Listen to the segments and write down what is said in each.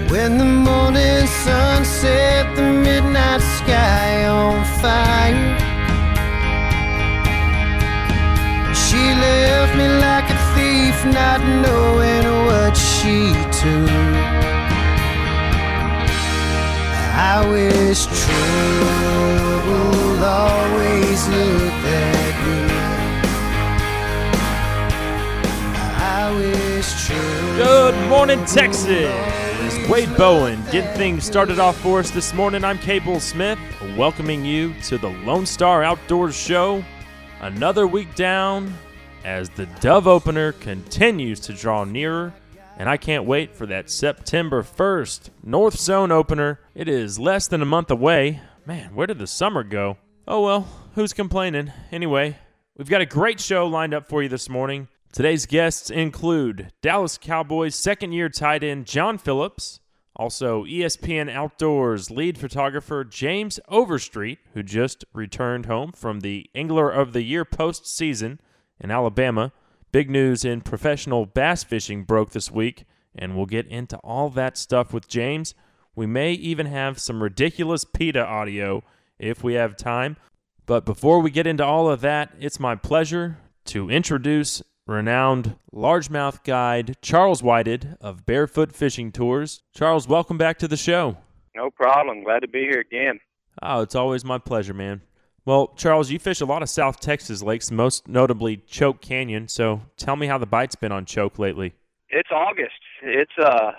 When the morning sun set the midnight sky on fire, she left me like a thief, not knowing what she took. I wish trouble always looked that good. I wish trouble. Good morning, Texas. Wade Bowen getting things started off for us this morning. I'm Cable Smith, welcoming you to the Lone Star Outdoors Show. Another week down as the Dove opener continues to draw nearer, and I can't wait for that September 1st North Zone opener. It is less than a month away. Man, where did the summer go? Oh well, who's complaining? Anyway, we've got a great show lined up for you this morning. Today's guests include Dallas Cowboys second-year tight end John Phillips, also ESPN Outdoors lead photographer James Overstreet, who just returned home from the Angler of the Year postseason in Alabama. Big news in professional bass fishing broke this week, and we'll get into all that stuff with James. We may even have some ridiculous PETA audio if we have time. But before we get into all of that, it's my pleasure to introduce renowned largemouth guide Charles Whited of Barefoot Fishing Tours. Charles, welcome back to the show. No problem. Glad to be here again. Oh, it's always my pleasure, man. Well, Charles, you fish a lot of South Texas lakes, most notably Choke Canyon. So tell me how the bite's been on Choke lately. It's August. It's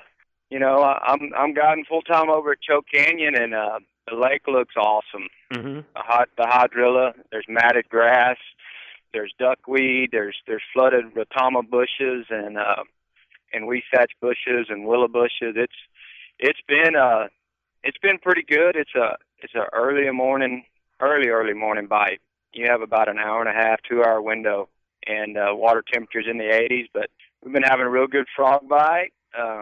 I'm guiding full time over at Choke Canyon, and the lake looks awesome. Mm-hmm. The hydrilla. There's matted grass. There's duckweed. There's flooded ratama bushes and weed-thatch bushes and willow bushes. It's been pretty good. It's a early morning bite. You have about an hour and a half, 2 hour window, and water temperatures in the 80s. But we've been having a real good frog bite.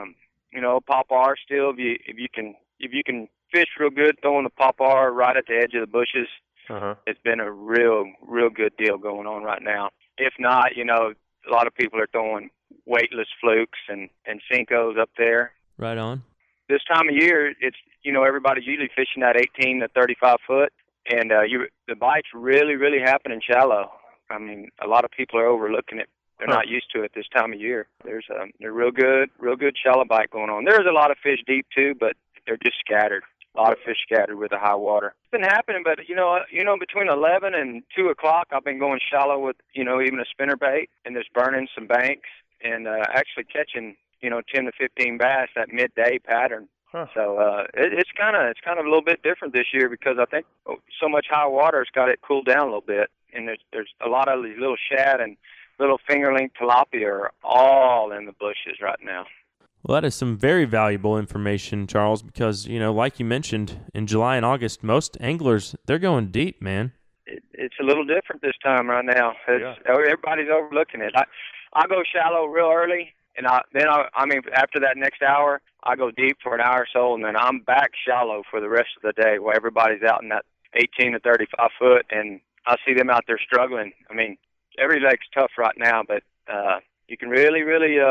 Popar still. If you can fish real good, throwing the popar right at the edge of the bushes. Uh-huh. It's been a real good deal going on right now. If not, a lot of people are throwing weightless flukes and Cincos up there. Right on. This time of year, it's, everybody's usually fishing that 18 to 35 foot, and the bites really happen in shallow. I mean, a lot of people are overlooking it. They're not used to it this time of year. There's a real good shallow bite going on. There's a lot of fish deep too, but they're just scattered. A lot of fish scattered with the high water. It's been happening, but between 11 and 2 o'clock, I've been going shallow with even a spinnerbait and just burning some banks and actually catching 10 to 15 bass, that midday pattern. Huh. So it's kind of a little bit different this year because I think so much high water has got it cooled down a little bit, and there's a lot of these little shad and little fingerling tilapia are all in the bushes right now. Well, that is some very valuable information, Charles, because, like you mentioned, in July and August, most anglers, they're going deep, man. It's a little different this time right now. Everybody's overlooking it. I go shallow real early, and after that next hour, I go deep for an hour or so, and then I'm back shallow for the rest of the day where everybody's out in that 18 to 35 foot, and I see them out there struggling. I mean, every lake's tough right now, but you can really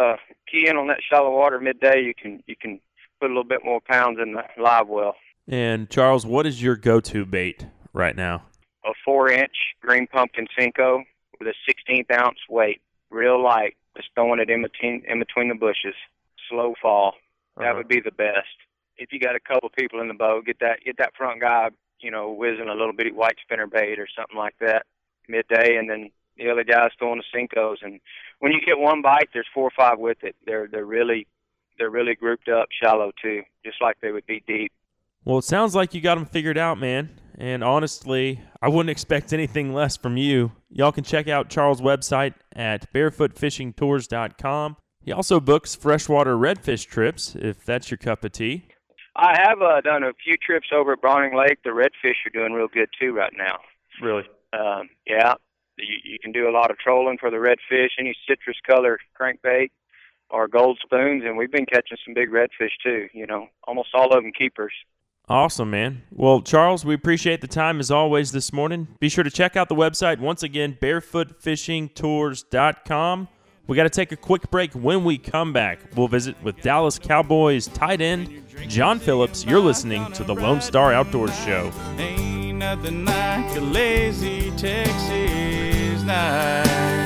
key in on that shallow water midday. You can put a little bit more pounds in the live well. And Charles, what is your go-to bait right now? A 4-inch green pumpkin Cinco with a 16th ounce weight, real light. Just throwing it in between the bushes. Slow fall. That would be the best. If you got a couple people in the boat, get that front guy, whizzing a little bitty white spinnerbait or something like that midday, and then the other guy's throwing the Cincos. And when you get one bite, there's 4 or 5 with it. They're really grouped up shallow too, just like they would be deep. Well, it sounds like you got them figured out, man. And honestly, I wouldn't expect anything less from you. Y'all can check out Charles' website at barefootfishingtours.com. He also books freshwater redfish trips, if that's your cup of tea. I have done a few trips over at Browning Lake. The redfish are doing real good too right now. Really? Yeah. You can do a lot of trolling for the redfish, any citrus color crankbait or gold spoons, and we've been catching some big redfish too, almost all of them keepers. Awesome, man. Well, Charles, we appreciate the time as always this morning. Be sure to check out the website once again, barefootfishingtours.com. We got to take a quick break. When we come back, we'll visit with Dallas Cowboys tight end John Phillips. You're listening to the Lone Star Outdoors Show. Ain't nothing like a lazy Texas night.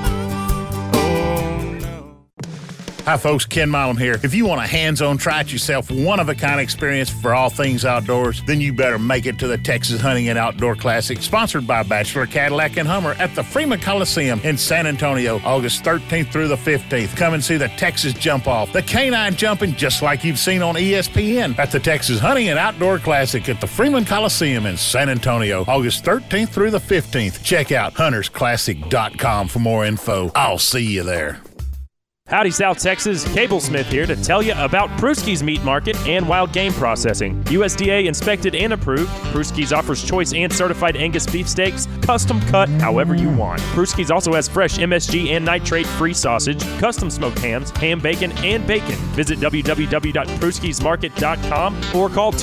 Hi folks, Ken Milam here. If you want a hands-on, try-it-yourself, one-of-a-kind experience for all things outdoors, then you better make it to the Texas Hunting and Outdoor Classic, sponsored by Bachelor Cadillac and Hummer at the Freeman Coliseum in San Antonio, August 13th through the 15th. Come and see the Texas Jump-Off, the canine jumping just like you've seen on ESPN at the Texas Hunting and Outdoor Classic at the Freeman Coliseum in San Antonio, August 13th through the 15th. Check out huntersclassic.com for more info. I'll see you there. Howdy, South Texas. Cable Smith here to tell you about Pruski's Meat Market and Wild Game Processing. USDA inspected and approved, Pruski's offers choice and certified Angus beef steaks, custom cut however you want. Pruski's also has fresh MSG and nitrate-free sausage, custom smoked hams, ham bacon, and bacon. Visit www.pruskismarket.com or call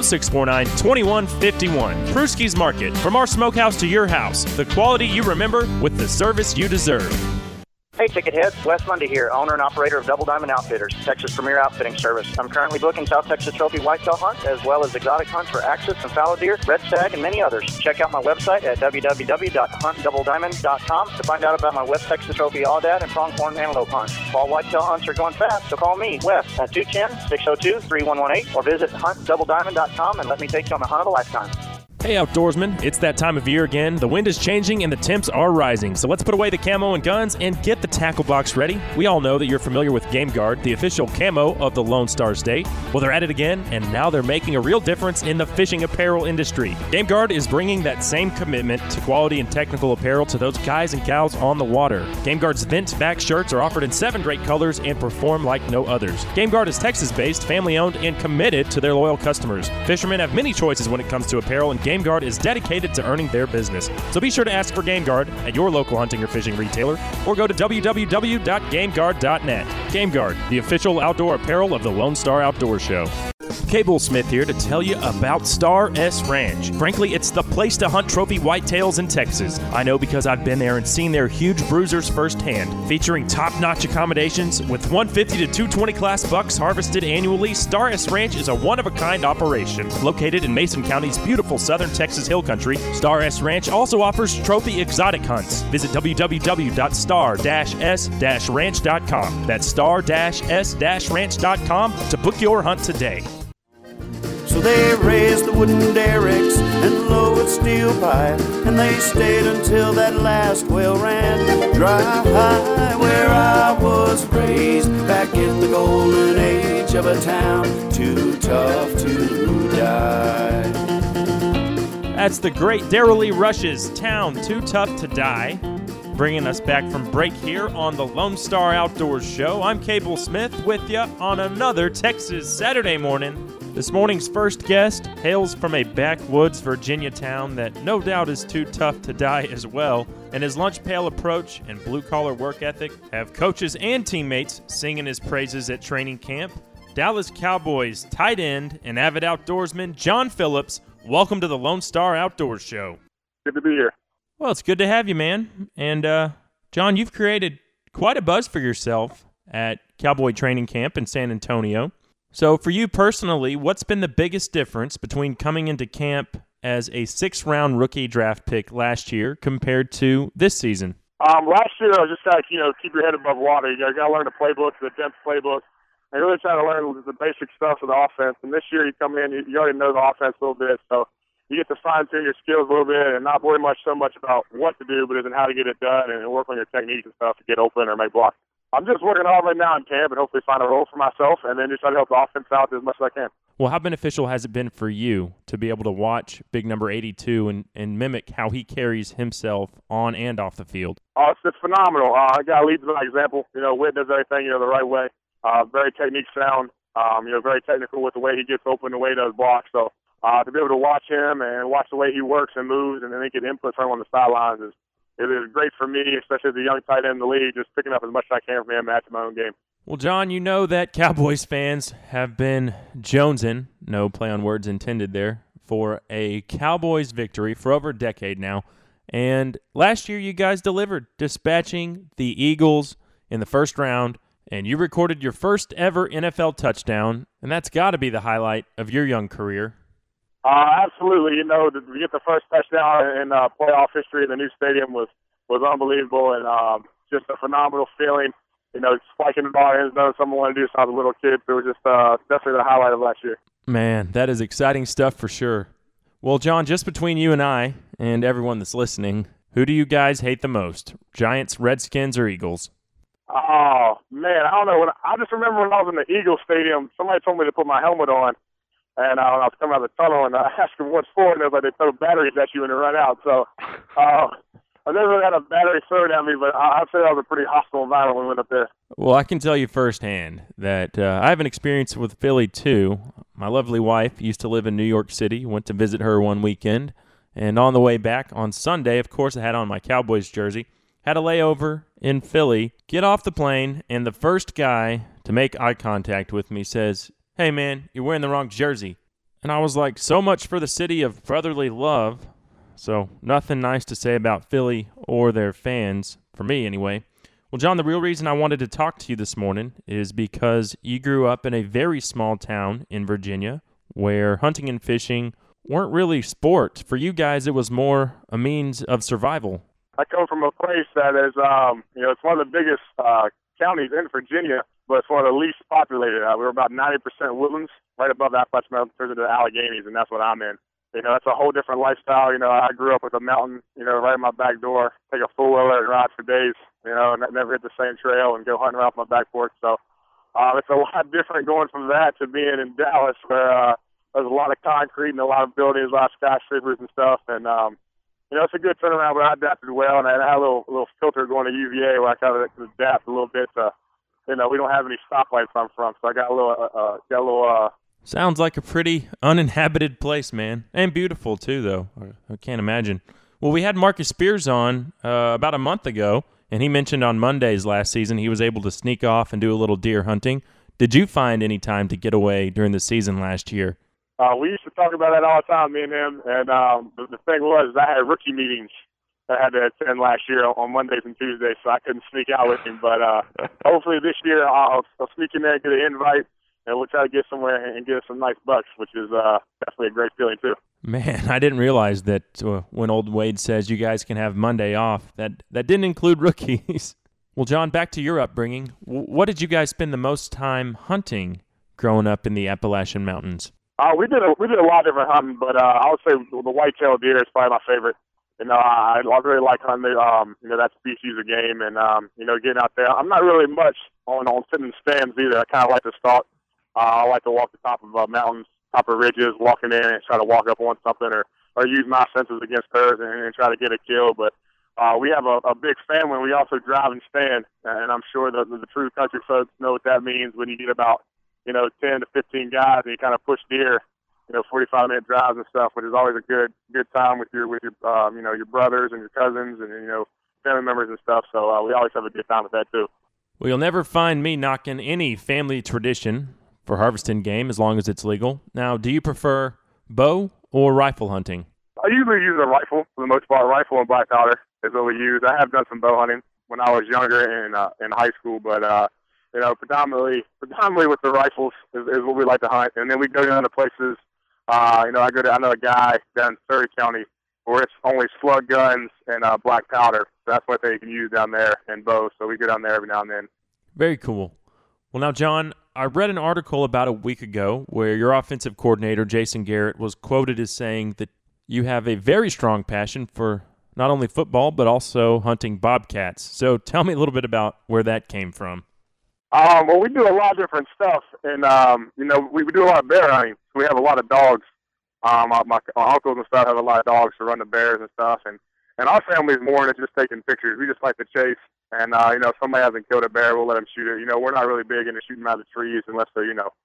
210-649-2151. Pruski's Market, from our smokehouse to your house. The quality you remember with the service you deserve. Hey, ticket heads, Wes Mundy here, owner and operator of Double Diamond Outfitters, Texas' premier outfitting service. I'm currently booking South Texas Trophy whitetail hunts, as well as exotic hunts for axis and fallow deer, red stag, and many others. Check out my website at www.huntdoublediamond.com to find out about my West Texas Trophy Aoudad and pronghorn antelope hunts. Fall whitetail hunts are going fast, so call me, Wes, at 210-602-3118, or visit huntdoublediamond.com and let me take you on the hunt of a lifetime. Hey outdoorsmen, it's that time of year again. The wind is changing and the temps are rising, so let's put away the camo and guns and get the tackle box ready. We all know that you're familiar with Game Guard, the official camo of the Lone Star State. Well, they're at it again, and now they're making a real difference in the fishing apparel industry. Game Guard is bringing that same commitment to quality and technical apparel to those guys and gals on the water. Game Guard's vent back shirts are offered in 7 great colors and perform like no others. Game Guard is Texas-based, family-owned, and committed to their loyal customers. Fishermen have many choices when it comes to apparel, and Game Guard is dedicated to earning their business. So be sure to ask for Game Guard at your local hunting or fishing retailer, or go to www.gameguard.net. Game Guard, the official outdoor apparel of the Lone Star Outdoors Show. Cable Smith here to tell you about Star S Ranch. Frankly, it's the place to hunt trophy whitetails in Texas. I know because I've been there and seen their huge bruisers firsthand. Featuring top-notch accommodations with 150 to 220 class bucks harvested annually, Star S Ranch is a one-of-a-kind operation. Located in Mason County's beautiful southern Texas hill country, Star S Ranch also offers trophy exotic hunts. Visit www.star-s-ranch.com. That's star-s-ranch.com to book your hunt today. So they raised the wooden derricks and lowered steel pipe, and they stayed until that last well ran dry. Where I was raised, back in the golden age of a town too tough to die. That's the great Darrell Lee Rush's Town Too Tough to Die, bringing us back from break here on the Lone Star Outdoors Show. I'm Cable Smith with you on another Texas Saturday morning. This morning's first guest hails from a backwoods Virginia town that no doubt is too tough to die as well, and his lunch pail approach and blue-collar work ethic have coaches and teammates singing his praises at training camp. Dallas Cowboys tight end and avid outdoorsman John Phillips, welcome to the Lone Star Outdoors Show. Good to be here. Well, it's good to have you, man. And, John, you've created quite a buzz for yourself at Cowboy training camp in San Antonio. So for you personally, what's been the biggest difference between coming into camp as a 6th-round rookie draft pick last year compared to this season? Last year, I was just trying to, keep your head above water. You got to learn the playbook, the depth playbook, and really try to learn the basic stuff of the offense. And this year, you come in, you already know the offense a little bit, so you get to fine-tune your skills a little bit and not worry so much about what to do, but in how to get it done and work on your techniques and stuff to get open or make blocks. I'm just working hard right now in camp and hopefully find a role for myself and then just try to help the offense out as much as I can. Well, how beneficial has it been for you to be able to watch big number 82 and mimic how he carries himself on and off the field? It's phenomenal. A guy leads by example. Whit does everything, the right way. Very technique sound, very technical with the way he gets open, the way he does blocks. So to be able to watch him and watch the way he works and moves and then get input from him on the sidelines it is great for me, especially as a young tight end in the league, just picking up as much as I can from him and add to my own game. Well, John, you know that Cowboys fans have been jonesing, no play on words intended there, for a Cowboys victory for over a decade now. And last year you guys delivered, dispatching the Eagles in the first round, and you recorded your first ever NFL touchdown, and that's got to be the highlight of your young career. Absolutely. You know, to get the first touchdown in playoff history in the new stadium was unbelievable, and just a phenomenal feeling. You know, spiking the ball in, knowing someone wanted to do something as a little kid. So it was just definitely the highlight of last year. Man, that is exciting stuff for sure. Well, John, just between you and I and everyone that's listening, who do you guys hate the most? Giants, Redskins, or Eagles? Oh, man, I don't know. I just remember when I was in the Eagles stadium, somebody told me to put my helmet on, and I was coming out of the tunnel, and I asked them what for, and they was like, they throw batteries at you when you run out. So I never really had a battery thrown at me, but I'd say that was a pretty hostile environment when we went up there. Well, I can tell you firsthand that I have an experience with Philly, too. My lovely wife used to live in New York City, went to visit her one weekend, and on the way back on Sunday, of course, I had on my Cowboys jersey, had a layover in Philly, get off the plane, and the first guy to make eye contact with me says, "Hey, man, you're wearing the wrong jersey." And I was like, so much for the city of brotherly love. So nothing nice to say about Philly or their fans, for me anyway. Well, John, the real reason I wanted to talk to you this morning is because you grew up in a very small town in Virginia where hunting and fishing weren't really sport. For you guys, it was more a means of survival. I come from a place that is, it's one of the biggest counties in Virginia, but it's one of the least populated. We're about 90% woodlands, right above Appalachian Mountain, to the Alleghenies, and that's what I'm in. You know, that's a whole different lifestyle. You know, I grew up with a mountain, right in my back door, take a four-wheeler and ride for days, and never hit the same trail and go hunting around my back porch. So it's a lot different going from that to being in Dallas where there's a lot of concrete and a lot of buildings, a lot of skyscrapers and stuff. And, it's a good turnaround, but I adapted well, and I had a little filter going to UVA where I kind of adapt a little bit to, we don't have any stoplights I'm from, so I got a little Sounds like a pretty uninhabited place, man. And beautiful, too, though. I can't imagine. Well, we had Marcus Spears on about a month ago, and he mentioned on Mondays last season he was able to sneak off and do a little deer hunting. Did you find any time to get away during the season last year? We used to talk about that all the time, me and him. And the thing was, I had rookie meetings that I had to attend last year on Mondays and Tuesdays, so I couldn't sneak out with him. But hopefully this year I'll sneak in there and get an invite. And we'll try to get somewhere and get us some nice bucks, which is definitely a great feeling, too. Man, I didn't realize that when old Wade says you guys can have Monday off, that didn't include rookies. Well, John, back to your upbringing. What did you guys spend the most time hunting growing up in the Appalachian Mountains? We did a lot of different hunting, but I would say the white-tailed deer is probably my favorite. I really like hunting, that species of game and, getting out there. I'm not really much on sitting in stands either. I kind of like to stalk. I like to walk the top of mountains, top of ridges, walking in and try to walk up on something or use my senses against hers and try to get a kill. But we have a big family, and we also drive and stand. And I'm sure the true country folks know what that means when you get about, 10 to 15 guys and you kind of push deer, 45-minute drives and stuff, which is always a good time with your brothers and your cousins and, family members and stuff. So we always have a good time with that, too. Well, you'll never find me knocking any family tradition for harvesting game as long as it's legal. Now, do you prefer bow or rifle hunting? I usually use a rifle for the most part. Rifle and black powder is what we use. I have done some bow hunting when I was younger in high school, but predominantly with the rifles is what we like to hunt. And then we go down to places. I know a guy down in Surrey County where it's only slug guns and black powder. So that's what they can use down there and bows. So we go down there every now and then. Very cool. Well, now, John, I read an article about a week ago where your offensive coordinator, Jason Garrett, was quoted as saying that you have a very strong passion for not only football but also hunting bobcats. So tell me a little bit about where that came from. Well, we do a lot of different stuff, and, we do a lot of bear hunting. We have a lot of dogs. My uncles and stuff have a lot of dogs to run the bears and stuff, and our family's more than just taking pictures. We just like to chase. And, if somebody hasn't killed a bear, we'll let them shoot it. We're not really big into shooting out of the trees unless they're,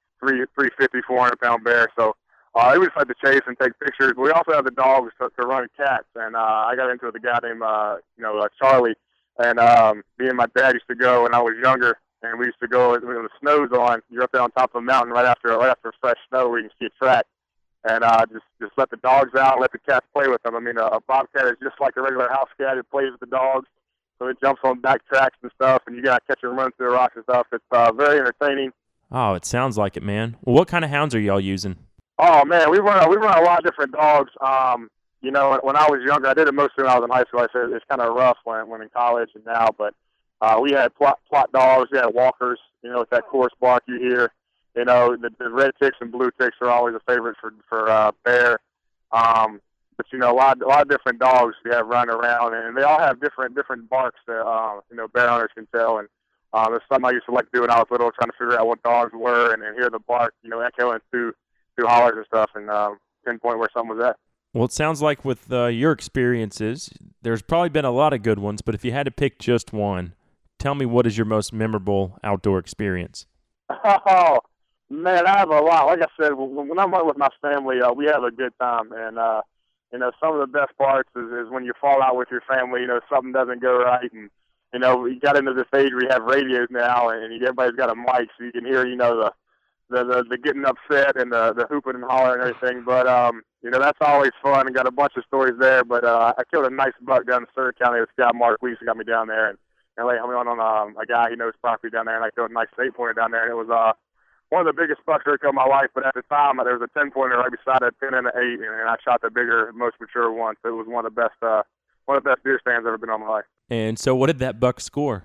350, 400-pound bear. So we just like to chase and take pictures. But we also have the dogs to run cats. And I got into it with a guy named, Charlie. And me and my dad used to go when I was younger. And we used to go when the snow's on. You're up there on top of a mountain right after fresh snow where you can see a track. And just let the dogs out, let the cats play with them. I mean, a bobcat is just like a regular house cat. It plays with the dogs. So it jumps on back tracks and stuff, and you got to catch it running through the rocks and stuff. It's very entertaining. Oh, it sounds like it, man. Well, what kind of hounds are y'all using? Oh man, we run a lot of different dogs. You know, when I was younger, I did it mostly when I was in high school. I said it's kind of rough when in college and now, but we had plot dogs, we had walkers. You know, with that coarse bark you hear. You know, the red ticks and blue ticks are always a favorite for bear. But you know, a lot of different dogs you have running around, and they all have different barks that you know, bear hunters can tell. And there's something I used to like to do when I was little, trying to figure out what dogs were and hear the bark, you know, echoing through hollers and stuff, and pinpoint where something was at. Well, it sounds like with your experiences, there's probably been a lot of good ones, but if you had to pick just one, tell me what is your most memorable outdoor experience? Oh, man, I have a lot. Like I said, when I'm out with my family, we have a good time, and you know, some of the best parts is when you fall out with your family, you know, something doesn't go right, and you know, we got into this age where you have radios now, and everybody's got a mic, so you can hear, you know, the getting upset and the hooping and hollering and everything. But you know, that's always fun, and got a bunch of stories there. But I killed a nice buck down in Surrey County. This guy Mark Weiss got me down there, and laid me on a guy he knows property down there, and I killed a nice 8-pointer down there, and it was one of the biggest bucks I killed in my life. But at the time, there was a 10-pointer right beside a 10 and an 8, and I shot the bigger, most mature one. So it was one of the best deer stands I've ever been on in my life. And so, what did that buck score?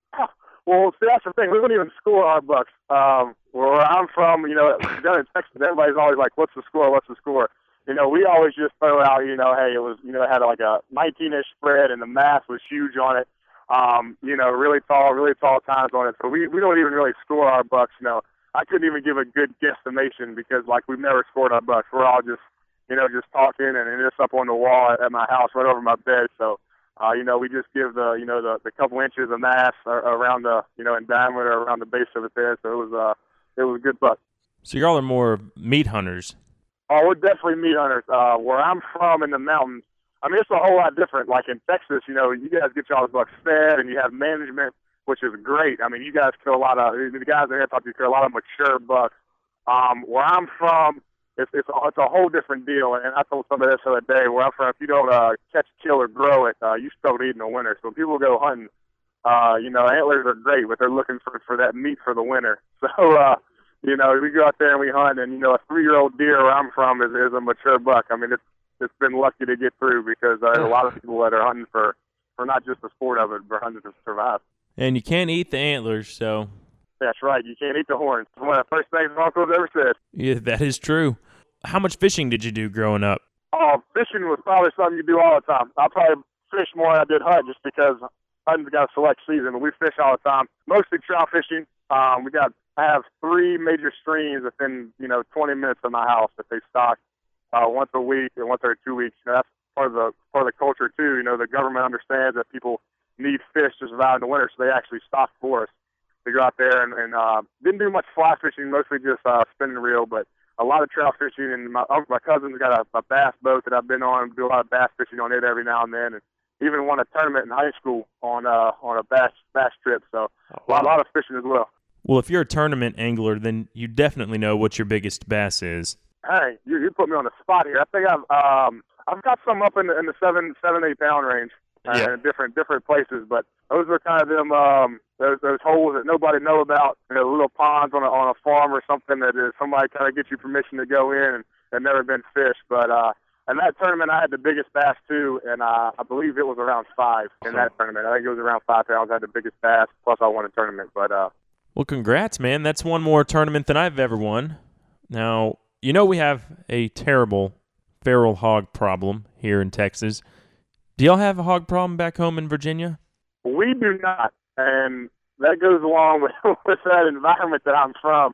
Well, see, that's the thing. We don't even score our bucks. Where I'm from, you know, down in Texas, everybody's always like, "What's the score? What's the score?" You know, we always just throw out, you know, hey, it was, you know, it had like a 19-inch spread, and the mass was huge on it. You know, really tall tines on it. So we don't even really score our bucks. You know, I couldn't even give a good guesstimation because, like, we've never scored our bucks. We're all just, you know, just talking, and it's up on the wall at my house right over my bed. So, you know, we just give the, you know, the couple inches of mass around the, you know, in diameter around the base of it there. So it was a good buck. So y'all are more meat hunters. Oh, we're definitely meat hunters. Where I'm from in the mountains, I mean, it's a whole lot different. Like in Texas, you know, you guys get y'all's bucks fed, and you have management, which is great. I mean, you guys kill a lot of, the guys that talk to you kill a lot of mature bucks. Where I'm from, it's a whole different deal. And I told somebody this the other day, where I'm from, if you don't catch, kill, or grow it, you struggle to eat in the winter. So when people go hunting, you know, antlers are great, but they're looking for that meat for the winter. So, you know, we go out there and we hunt, and, you know, a 3-year-old deer where I'm from is a mature buck. I mean, it's been lucky to get through because there's a lot of people that are hunting for not just the sport of it, but hunting to survive. And you can't eat the antlers, so. That's right. You can't eat the horns. It's one of the first things my uncle's ever said. Yeah, that is true. How much fishing did you do growing up? Oh, fishing was probably something you do all the time. I probably fish more than I did hunt just because hunting's got a select season, but we fish all the time. Mostly trout fishing. I have 3 major streams within, you know, 20 minutes of my house that they stock once a week or once every 2 weeks. You know, that's part of the culture too. You know, the government understands that people need fish to survive in the winter, so they actually stock for us. We go out there and didn't do much fly fishing, mostly just spinning reel, but a lot of trout fishing. And my cousin's got a bass boat that I've been on, do a lot of bass fishing on it every now and then, and even won a tournament in high school on a bass trip. So a lot of fishing as well. Well, if you're a tournament angler, then you definitely know what your biggest bass is. Hey, you put me on the spot here. I think I've got some up in the 7-8 pound range. In different places, but those are kind of them those holes that nobody know about. You know, little ponds on a farm or something that is somebody kind of gets you permission to go in and never been fished. But in that tournament, I had the biggest bass too, and I believe it was around 5 in that tournament. I think it was around 5 pounds. I had the biggest bass. Plus, I won a tournament. But well, congrats, man. That's one more tournament than I've ever won. Now, you know we have a terrible feral hog problem here in Texas. Do y'all have a hog problem back home in Virginia? We do not, and that goes along with that environment that I'm from.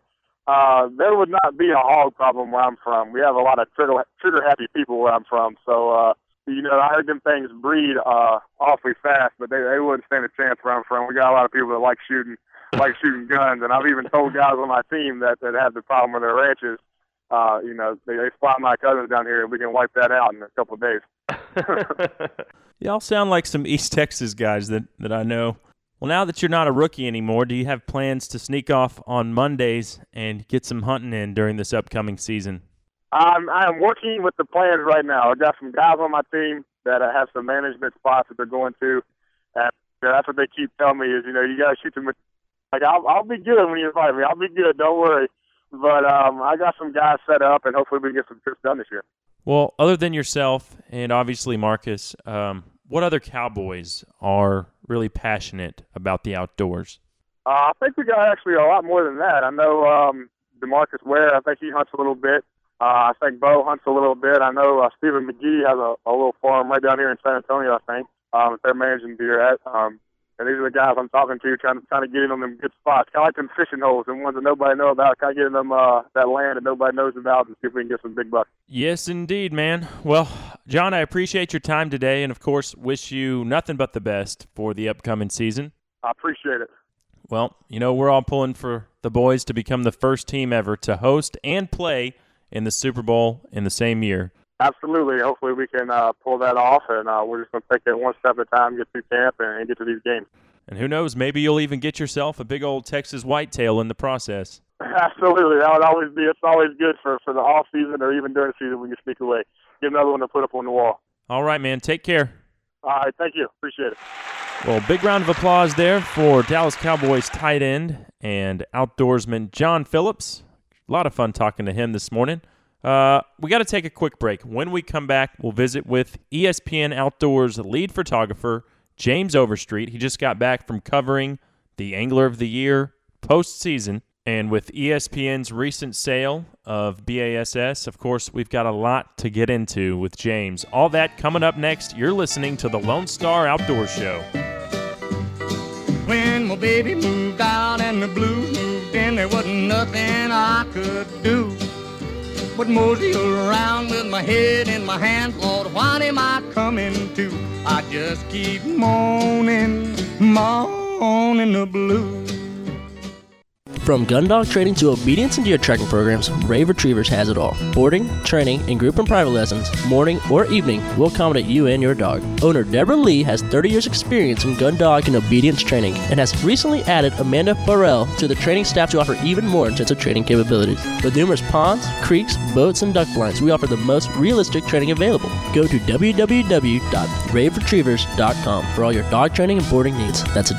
There would not be a hog problem where I'm from. We have a lot of trigger-happy people where I'm from, so, you know, I heard them things breed awfully fast, but they wouldn't stand a chance where I'm from. We got a lot of people that like shooting guns, and I've even told guys on my team that have the problem with their ranches, you know, they spot my cousins down here, and we can wipe that out in a couple of days. Y'all sound like some East Texas guys that I know. Well, now that you're not a rookie anymore, do you have plans to sneak off on Mondays and get some hunting in during this upcoming season? I am working with the plans right now. I've got some guys on my team that have some management spots that they're going to. And Yeah, that's what they keep telling me is, you got to shoot them. Like, I'll be good when you invite me. I'll be good. Don't worry. But I got some guys set up, and hopefully we can get some trips done this year. Well, other than yourself and obviously Marcus, what other Cowboys are really passionate about the outdoors? I think we got actually a lot more than that. I know DeMarcus Ware, I think he hunts a little bit. I think Bo hunts a little bit. I know Stephen McGee has a little farm right down here in San Antonio, I think, that they're managing deer at. And these are the guys I'm talking to, trying to get in on them good spots. Kind of like them fishing holes, and ones that nobody knows about, kind of getting them that land that nobody knows about and see if we can get some big bucks. Yes, indeed, man. Well, John, I appreciate your time today and, of course, wish you nothing but the best for the upcoming season. I appreciate it. Well, we're all pulling for the boys to become the first team ever to host and play in the Super Bowl in the same year. Absolutely. Hopefully we can pull that off, and we're just going to take it one step at a time, get through camp, and get to these games. And who knows, maybe you'll even get yourself a big old Texas whitetail in the process. Absolutely. That would always be. It's always good for the off season or even during the season when you sneak away. Get another one to put up on the wall. All right, man. Take care. All right. Thank you. Appreciate it. Well, big round of applause there for Dallas Cowboys tight end and outdoorsman John Phillips. A lot of fun talking to him this morning. We got to take a quick break. When we come back, we'll visit with ESPN Outdoors lead photographer James Overstreet. He just got back from covering the Angler of the Year postseason. And with ESPN's recent sale of BASS, of course, we've got a lot to get into with James. All that coming up next. You're listening to the Lone Star Outdoors Show. When my baby moved out and the blues moved in, there wasn't nothing I could do but mosey around with my head in my hands. Lord, what am I coming to? I just keep moaning the blues. From gun dog training to obedience and deer tracking programs, Rave Retrievers has it all. Boarding, training, and group and private lessons, morning or evening, will accommodate you and your dog. Owner Deborah Lee has 30 years experience in gun dog and obedience training and has recently added Amanda Burrell to the training staff to offer even more intensive training capabilities. With numerous ponds, creeks, boats, and duck blinds, we offer the most realistic training available. Go to www.raveretrievers.com for all your dog training and boarding needs. That's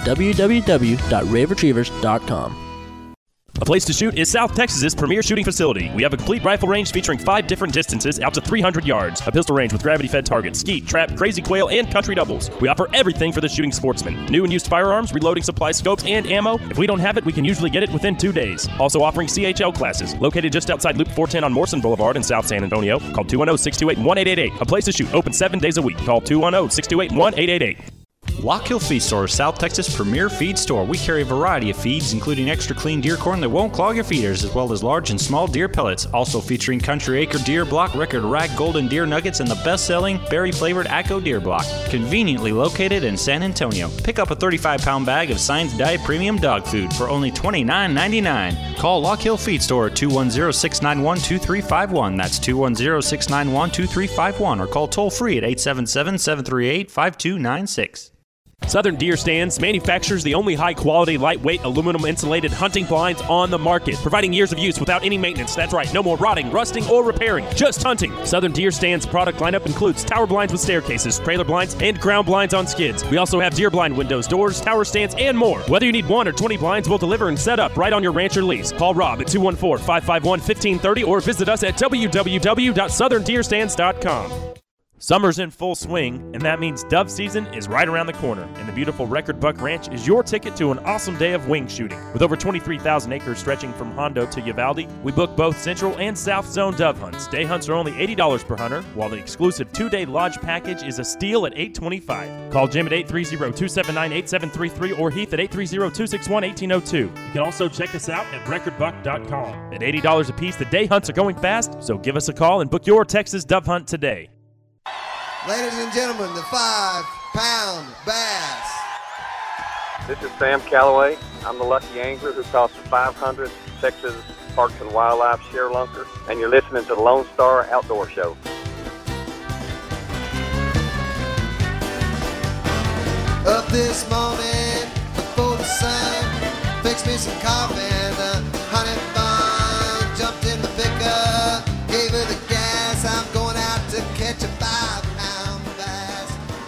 www.raveretrievers.com. A place to shoot is South Texas's premier shooting facility. We have a complete rifle range featuring 5 different distances out to 300 yards, a pistol range with gravity-fed targets, skeet, trap, crazy quail, and country doubles. We offer everything for the shooting sportsman. New and used firearms, reloading supplies, scopes, and ammo. If we don't have it, we can usually get it within 2 days. Also offering CHL classes. Located just outside Loop 410 on Morrison Boulevard in South San Antonio. Call 210-628-1888. A place to shoot, open 7 days a week. Call 210-628-1888. Lock Hill Feed Store is South Texas' premier feed store. We carry a variety of feeds, including extra clean deer corn that won't clog your feeders, as well as large and small deer pellets. Also featuring Country Acre Deer Block, Record Rack Golden Deer Nuggets, and the best-selling berry-flavored Acco Deer Block. Conveniently located in San Antonio. Pick up a 35-pound bag of Science Diet Premium Dog Food for only $29.99. Call Lock Hill Feed Store at 210-691-2351. That's 210-691-2351. Or call toll-free at 877-738-5296. Southern Deer Stands manufactures the only high-quality, lightweight, aluminum-insulated hunting blinds on the market, providing years of use without any maintenance. That's right, no more rotting, rusting, or repairing, just hunting. Southern Deer Stands product lineup includes tower blinds with staircases, trailer blinds, and ground blinds on skids. We also have deer blind windows, doors, tower stands, and more. Whether you need 1 or 20 blinds, we'll deliver and set up right on your ranch or lease. Call Rob at 214-551-1530 or visit us at www.southerndeerstands.com. Summer's in full swing, and that means dove season is right around the corner, and the beautiful Record Buck Ranch is your ticket to an awesome day of wing shooting. With over 23,000 acres stretching from Hondo to Uvalde, we book both Central and South Zone dove hunts. Day hunts are only $80 per hunter, while the exclusive 2-day lodge package is a steal at $825. Call Jim at 830-279-8733 or Heath at 830-261-1802. You can also check us out at recordbuck.com. At $80 a piece, the day hunts are going fast, so give us a call and book your Texas dove hunt today. Ladies and gentlemen, the 5-pound bass. This is Sam Calloway. I'm the lucky angler who caught the 500 Texas Parks and Wildlife Sherelunker, and you're listening to the Lone Star Outdoor Show. Up this morning before the sun, fixed me some coffee and a honey bun. Jumped in the pickup, gave her the gas. I'm going out to catch a 5-pound bass. Down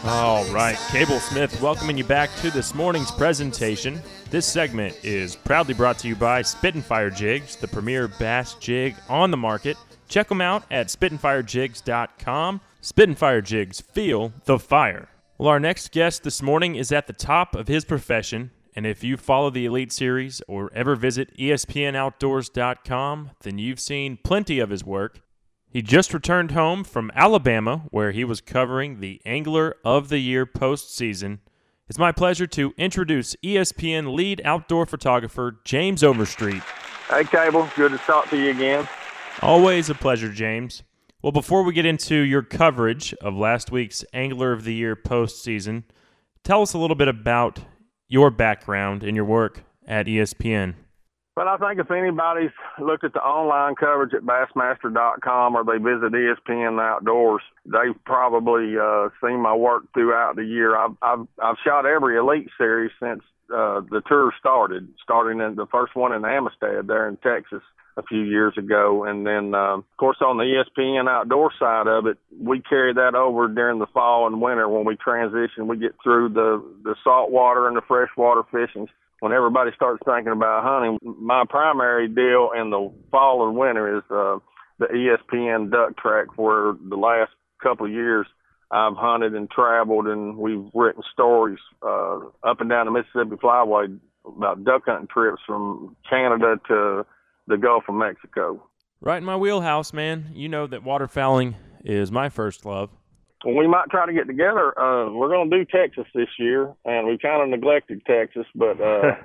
All right, Cable Smith welcoming you back to this morning's presentation. This segment is proudly brought to you by Spit and Fire Jigs, the premier bass jig on the market. Check them out at spitandfirejigs.com. Spit and Fire Jigs, feel the fire. Well, our next guest this morning is at the top of his profession, and if you follow the Elite Series or ever visit ESPNOutdoors.com, then you've seen plenty of his work. He just returned home from Alabama, where he was covering the Angler of the Year postseason. It's my pleasure to introduce ESPN lead outdoor photographer James Overstreet. Hey, Cable. Good to talk to you again. Always a pleasure, James. Well, before we get into your coverage of last week's Angler of the Year postseason, tell us a little bit about your background and your work at ESPN. Well, I think if anybody's looked at the online coverage at Bassmaster.com or they visit ESPN Outdoors, they've probably seen my work throughout the year. I've shot every Elite Series since the tour starting in the first one in Amistad there in Texas a few years ago. And then, of course, on the ESPN Outdoor side of it, we carry that over during the fall and winter when we transition. We get through the saltwater and the freshwater fishing. When everybody starts thinking about hunting, my primary deal in the fall and winter is the ESPN duck track, where the last couple of years I've hunted and traveled, and we've written stories up and down the Mississippi Flyway about duck hunting trips from Canada to the Gulf of Mexico. Right in my wheelhouse, man. You know that waterfowling is my first love. Well, we might try to get together. We're going to do Texas this year, and we kind of neglected Texas, but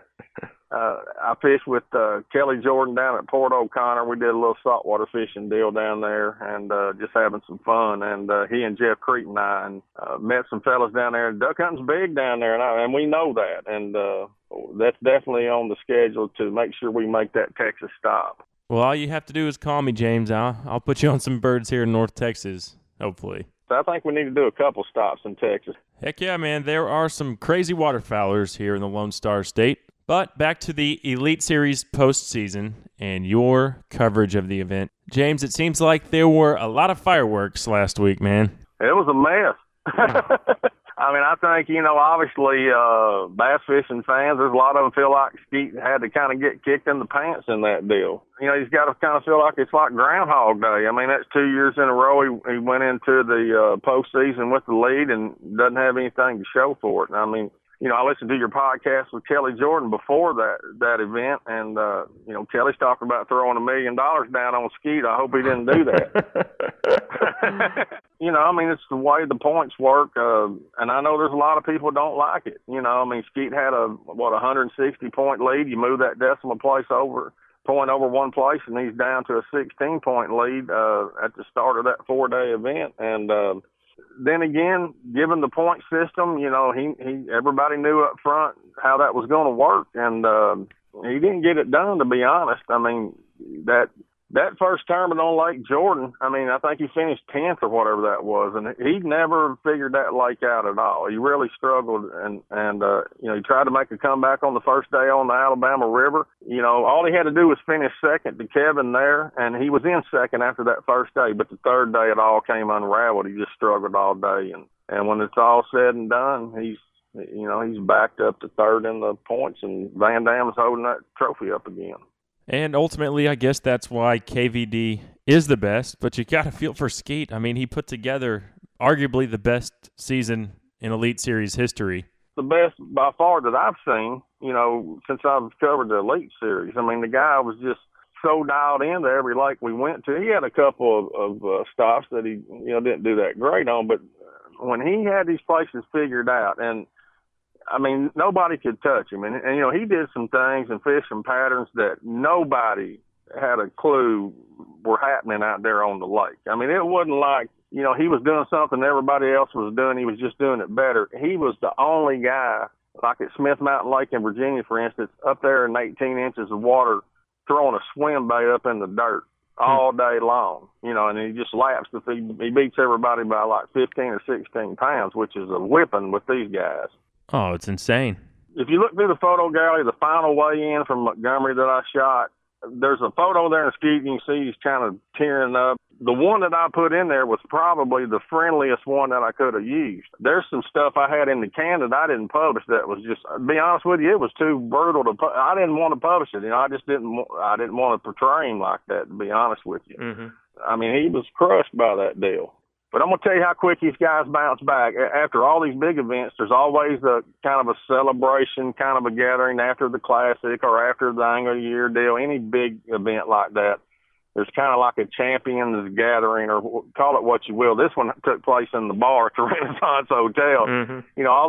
I fished with Kelly Jordan down at Port O'Connor. We did a little saltwater fishing deal down there and just having some fun. And he and Jeff Creek and I met some fellas down there. Duck hunting's big down there, and we know that. And that's definitely on the schedule to make sure we make that Texas stop. Well, all you have to do is call me, James. I'll put you on some birds here in North Texas, hopefully. I think we need to do a couple stops in Texas. Heck yeah, man. There are some crazy waterfowlers here in the Lone Star State. But back to the Elite Series postseason and your coverage of the event. James, it seems like there were a lot of fireworks last week, man. It was a mess. I mean, I think, obviously, bass fishing fans, there's a lot of them feel like Skeet had to kind of get kicked in the pants in that deal. He's got to kind of feel like it's like Groundhog Day. I mean, that's 2 years in a row he went into the postseason with the lead and doesn't have anything to show for it. And I mean, I listened to your podcast with Kelly Jordan before that event, and, Kelly's talking about throwing $1 million down on Skeet. I hope he didn't do that. I mean, it's the way the points work, and I know there's a lot of people don't like it. Skeet had a 160-point lead. You move that decimal point over one place, and he's down to a 16-point lead at the start of that 4-day event. And then again, given the point system, everybody knew up front how that was going to work, and he didn't get it done, to be honest. I mean, that first tournament on Lake Jordan, I mean, I think he finished 10th or whatever that was, and he never figured that lake out at all. He really struggled, and he tried to make a comeback on the first day on the Alabama River. All he had to do was finish second to Kevin there, and he was in second after that first day, but the third day it all came unraveled. He just struggled all day, and when it's all said and done, he's backed up to third in the points, and Van Dam's holding that trophy up again. And ultimately, I guess that's why KVD is the best, but you got to feel for Skeet. I mean, he put together arguably the best season in Elite Series history. The best by far that I've seen, since I've covered the Elite Series. I mean, the guy was just so dialed into every lake we went to. He had a couple of stops that he, didn't do that great on, but when he had these places figured out, and I mean, nobody could touch him. And he did some things and fishing patterns that nobody had a clue were happening out there on the lake. I mean, it wasn't like, he was doing something everybody else was doing. He was just doing it better. He was the only guy, like at Smith Mountain Lake in Virginia, for instance, up there in 18 inches of water, throwing a swim bait up in the dirt all day long, and he just laps. He beats everybody by like 15 or 16 pounds, which is a whipping with these guys. Oh, it's insane. If you look through the photo gallery, the final weigh-in from Montgomery that I shot, there's a photo there in Skeet, and you see he's kind of tearing up. the one that I put in there was probably the friendliest one that I could have used. There's some stuff I had in the can that I didn't publish that was just, to be honest with you, it was too brutal to I didn't want to publish it. I just didn't want to portray him like that, to be honest with you. Mm-hmm. I mean, he was crushed by that deal. But I'm going to tell you how quick these guys bounce back. After all these big events, there's always a kind of a celebration, kind of a gathering after the Classic or after the Angler of the Year deal, any big event like that. There's kind of like a champions gathering, or call it what you will. This one took place in the bar at the Renaissance Hotel. Mm-hmm.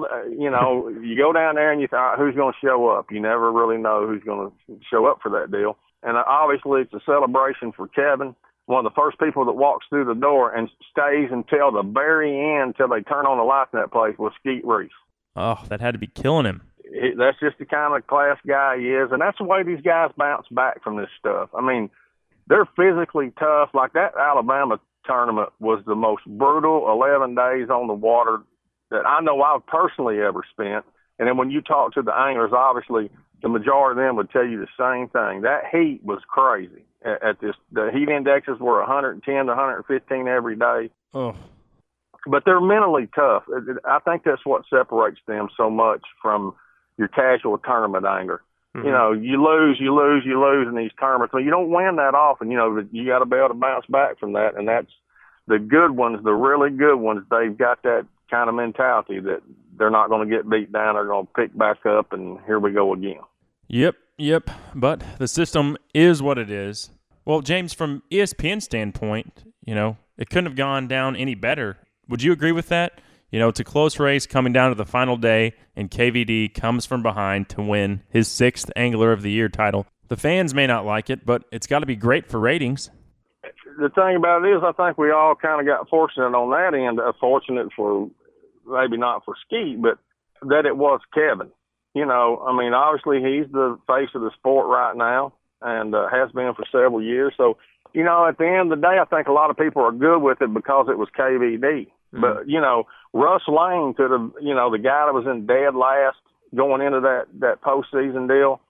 You go down there and you thought, who's going to show up? You never really know who's going to show up for that deal. And obviously it's a celebration for Kevin. One of the first people that walks through the door and stays until the very end, till they turn on the lights in that place, was Skeet Reese. Oh, that had to be killing him. That's just the kind of class guy he is, and that's the way these guys bounce back from this stuff. I mean, they're physically tough. Like that Alabama tournament was the most brutal 11 days on the water that I know I've personally ever spent. And then when you talk to the anglers, obviously the majority of them would tell you the same thing. That heat was crazy. The heat indexes were 110 to 115 every day. Oh. But they're mentally tough. I think that's what separates them so much from your casual tournament angler. Mm-hmm. You lose in these tournaments. Well, you don't win that often. You got to be able to bounce back from that. And that's the good ones, the really good ones. They've got that kind of mentality that they're not going to get beat down. They're going to pick back up, and here we go again. Yep. But the system is what it is. Well, James, from ESPN standpoint, it couldn't have gone down any better. Would you agree with that? It's a close race coming down to the final day, and KVD comes from behind to win his 6th Angler of the Year title. The fans may not like it, but it's got to be great for ratings. The thing about it is, I think we all kind of got fortunate on that end. Fortunate for, maybe not for Skeet, but that it was Kevin. Obviously he's the face of the sport right now, and has been for several years. So, at the end of the day, I think a lot of people are good with it because it was KVD. Mm-hmm. But, Russ Lane could have, the guy that was in dead last going into that postseason deal,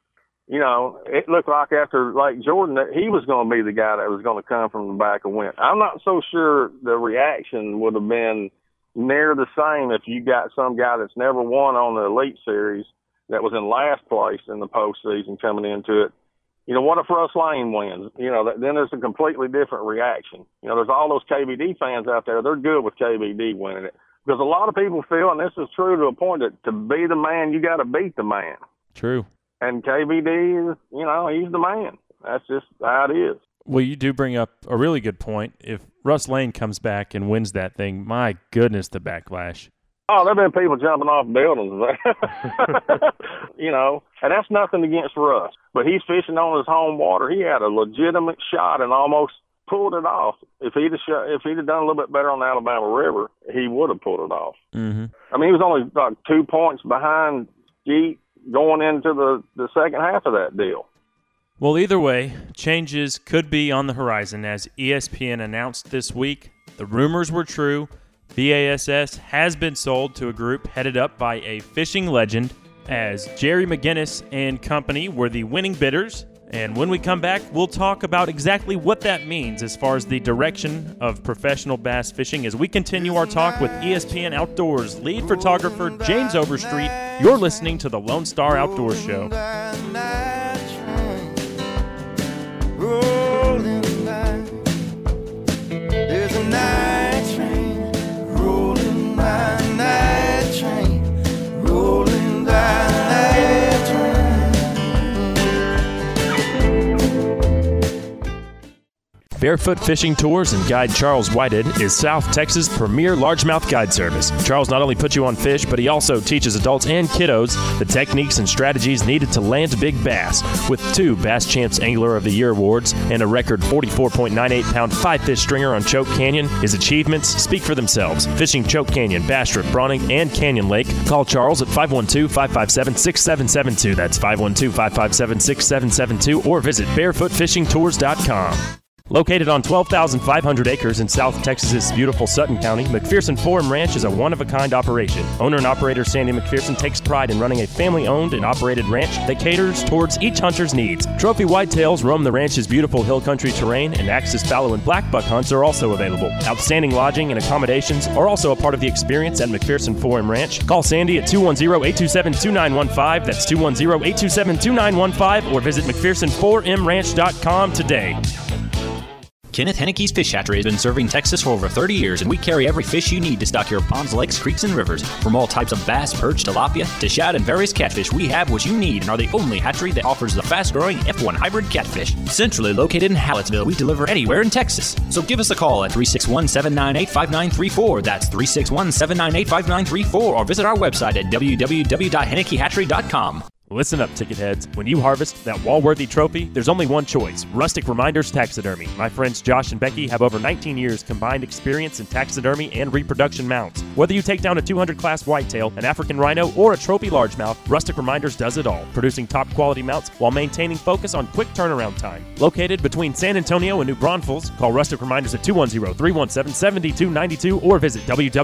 it looked like after Lake Jordan that he was going to be the guy that was going to come from the back and win. I'm not so sure the reaction would have been near the same if you got some guy that's never won on the Elite Series that was in last place in the postseason coming into it. What if Russ Lane wins? Then there's a completely different reaction. There's all those KVD fans out there. They're good with KVD winning it. Because a lot of people feel, and this is true to a point, that to be the man, you got to beat the man. True. And KVD is, he's the man. That's just how it is. Well, you do bring up a really good point. If Russ Lane comes back and wins that thing, my goodness, the backlash. Oh, there have been people jumping off buildings. And that's nothing against Russ. But he's fishing on his home water. He had a legitimate shot and almost pulled it off. If he'd have done a little bit better on the Alabama River, he would have pulled it off. Mm-hmm. He was only like 2 points behind Skeet going into the second half of that deal. Well, either way, changes could be on the horizon. As ESPN announced this week, the rumors were true. BASS has been sold to a group headed up by a fishing legend, as Jerry McGinnis and company were the winning bidders. And when we come back, we'll talk about exactly what that means as far as the direction of professional bass fishing as we continue our talk with ESPN Outdoors lead photographer James Overstreet. You're listening to the Lone Star Outdoors Show. There's a night train rolling by, night train rolling by, night train. Barefoot Fishing Tours and Guide Charles Whitehead is South Texas' premier largemouth guide service. Charles not only puts you on fish, but he also teaches adults and kiddos the techniques and strategies needed to land big bass. With 2 Bass Champs Angler of the Year awards and a record 44.98-pound 5-fish stringer on Choke Canyon, his achievements speak for themselves. Fishing Choke Canyon, Bastrop, Browning, and Canyon Lake. Call Charles at 512-557-6772. That's 512-557-6772, or visit barefootfishingtours.com. Located on 12,500 acres in South Texas's beautiful Sutton County, McPherson Forum Ranch is a one-of-a-kind operation. Owner and operator Sandy McPherson takes pride in running a family-owned and operated ranch that caters towards each hunter's needs. Trophy whitetails roam the ranch's beautiful hill country terrain, and Axis fallow and blackbuck hunts are also available. Outstanding lodging and accommodations are also a part of the experience at McPherson Forum Ranch. Call Sandy at 210-827-2915. That's 210-827-2915, or visit McPhersonFormRanch.com today. Kenneth Henneke's Fish Hatchery has been serving Texas for over 30 years, and we carry every fish you need to stock your ponds, lakes, creeks, and rivers. From all types of bass, perch, tilapia, to shad, and various catfish, we have what you need and are the only hatchery that offers the fast-growing F1 hybrid catfish. Centrally located in Hallettsville, we deliver anywhere in Texas. So give us a call at 361-798-5934. That's 361-798-5934, or visit our website at www.hennekehatchery.com. Listen up, ticket heads. When you harvest that wall-worthy trophy, there's only one choice: Rustic Reminders Taxidermy. My friends Josh and Becky have over 19 years combined experience in taxidermy and reproduction mounts. Whether you take down a 200-class whitetail, an African rhino, or a trophy largemouth, Rustic Reminders does it all, producing top-quality mounts while maintaining focus on quick turnaround time. Located between San Antonio and New Braunfels, call Rustic Reminders at 210-317-7292 or visit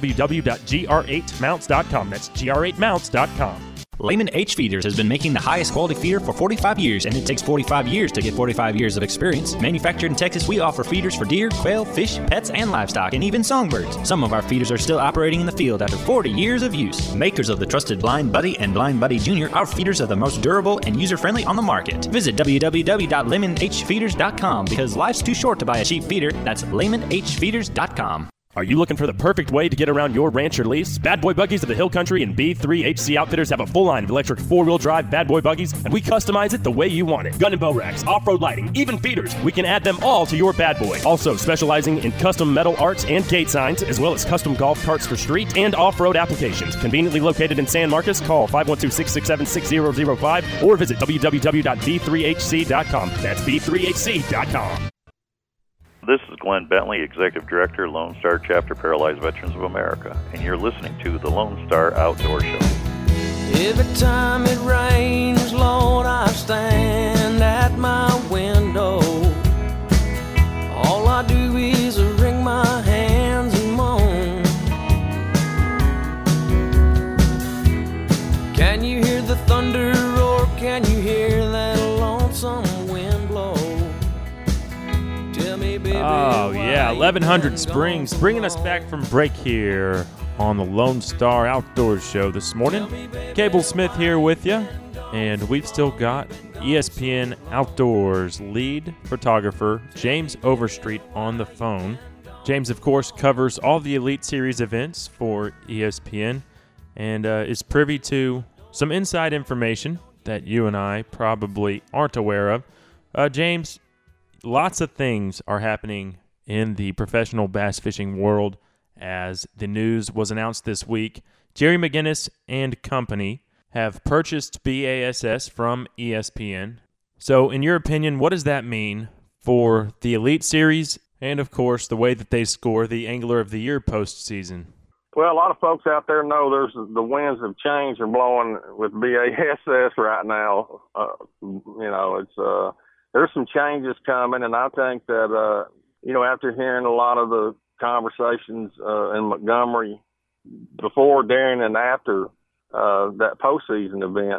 www.gr8mounts.com. That's gr8mounts.com. Lehman H Feeders has been making the highest quality feeder for 45 years, and it takes 45 years to get 45 years of experience. Manufactured in Texas, we offer feeders for deer, quail, fish, pets, and livestock, and even songbirds. Some of our feeders are still operating in the field after 40 years of use. Makers of the trusted Blind Buddy and Blind Buddy Jr., our feeders are the most durable and user-friendly on the market. Visit www.lemonhfeeders.com, because life's too short to buy a cheap feeder. That's lemonhfeeders.com. Are you looking for the perfect way to get around your ranch or lease? Bad Boy Buggies of the Hill Country and B3HC Outfitters have a full line of electric four-wheel drive Bad Boy Buggies, and we customize it the way you want it. Gun and bow racks, off-road lighting, even feeders. We can add them all to your Bad Boy. Also specializing in custom metal arts and gate signs, as well as custom golf carts for street and off-road applications. Conveniently located in San Marcos, call 512-667-6005 or visit www.b3hc.com. That's b3hc.com. This is Glenn Bentley, Executive Director, Lone Star Chapter Paralyzed Veterans of America, and you're listening to the Lone Star Outdoor Show. Every time it rains, Lord, I stand at my window. All I do is wring my hands and moan. Can you hear the thunder roar? Can you hear that lonesome wind blow? Oh, yeah, 1100 Springs, bringing us back from break here on the Lone Star Outdoors Show this morning. Cable Smith here with you, and we've still got ESPN Outdoors lead photographer James Overstreet on the phone. James, of course, covers all the Elite Series events for ESPN and is privy to some inside information that you and I probably aren't aware of. James, lots of things are happening in the professional bass fishing world as the news was announced this week. Jerry McGinnis and company have purchased BASS from ESPN. So in your opinion, what does that mean for the Elite Series and, of course, the way that they score the Angler of the Year postseason? Well, a lot of folks out there know the winds have changed and blowing with BASS right now. There's some changes coming, and I think that, after hearing a lot of the conversations in Montgomery before, during, and after that postseason event,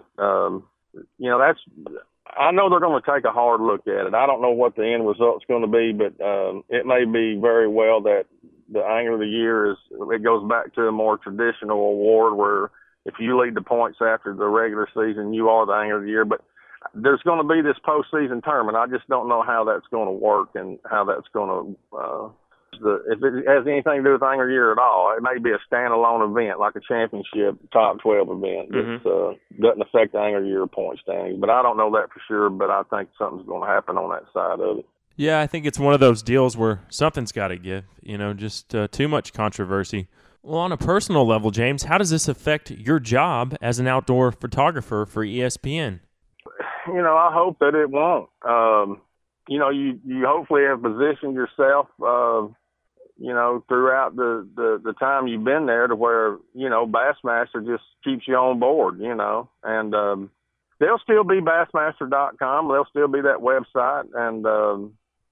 I know they're going to take a hard look at it. I don't know what the end result's going to be, but it may be very well that the Angler of the Year it goes back to a more traditional award where if you lead the points after the regular season, you are the Angler of the Year. But there's going to be this postseason tournament. I just don't know how that's going to work and how that's going to if it has anything to do with Angler of the Year at all. It may be a standalone event, like a championship top 12 event. That doesn't affect the Angler of the Year point standings. But I don't know that for sure, but I think something's going to happen on that side of it. Yeah, I think it's one of those deals where something's got to give, just too much controversy. Well, on a personal level, James, how does this affect your job as an outdoor photographer for ESPN? I hope that it won't. You hopefully have positioned yourself, throughout the time you've been there to where, Bassmaster just keeps you on board, and there'll still be Bassmaster.com. There'll still be that website. And,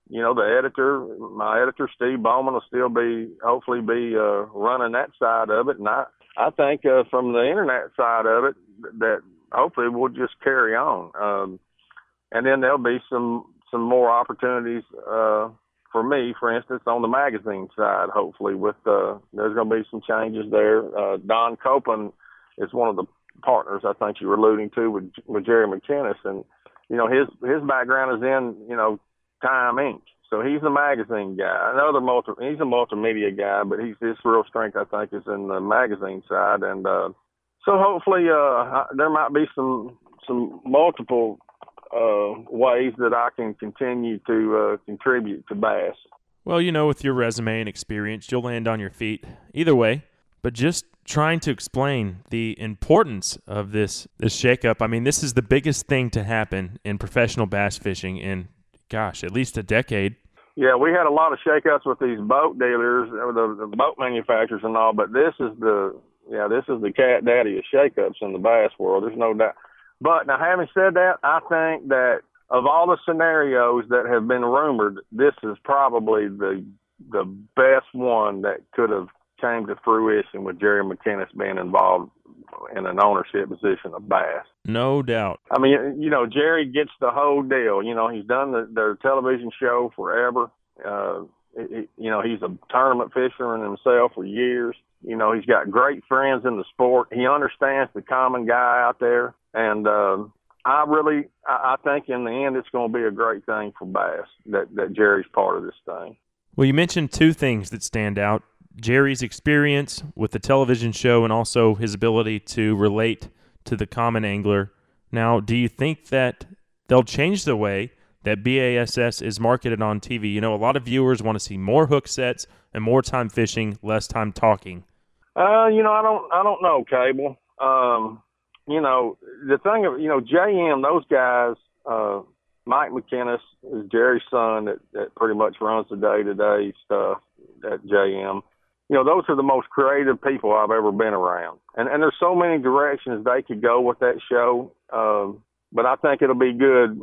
my editor, Steve Bowman, will hopefully be running that side of it. And I think from the internet side of it, that hopefully we'll just carry on. And then there'll be some more opportunities for me, for instance, on the magazine side, hopefully. There's going to be some changes there. Don Copeland is one of the partners I think you were alluding to with Jerry McInnes. And, his background is in, Time Inc. So he's a magazine guy. He's a multimedia guy, but his real strength, I think, is in the magazine side. And so hopefully there might be some multiple ways that I can continue to contribute to bass. Well, with your resume and experience, you'll land on your feet either way. But just trying to explain the importance of this shakeup. I mean, this is the biggest thing to happen in professional bass fishing in, at least a decade. Yeah, we had a lot of shakeups with these boat dealers, or the boat manufacturers and all, but this is the cat daddy of shakeups in the bass world. There's no doubt. But now, having said that, I think that of all the scenarios that have been rumored, this is probably the best one that could have came to fruition with Jerry McInnes being involved in an ownership position of bass. No doubt. I mean, Jerry gets the whole deal. He's done their television show forever. He's a tournament fisherman himself for years. He's got great friends in the sport. He understands the common guy out there. And I think in the end it's going to be a great thing for bass that Jerry's part of this thing. Well, you mentioned two things that stand out. Jerry's experience with the television show and also his ability to relate to the common angler. Now, do you think that they'll change the way that BASS is marketed on TV? A lot of viewers want to see more hook sets and more time fishing, less time talking. I don't know, Cable. The thing of, JM, those guys, Mike McInnes is Jerry's son that pretty much runs the day-to-day stuff at JM. Those are the most creative people I've ever been around. And there's so many directions they could go with that show. But I think it'll be good.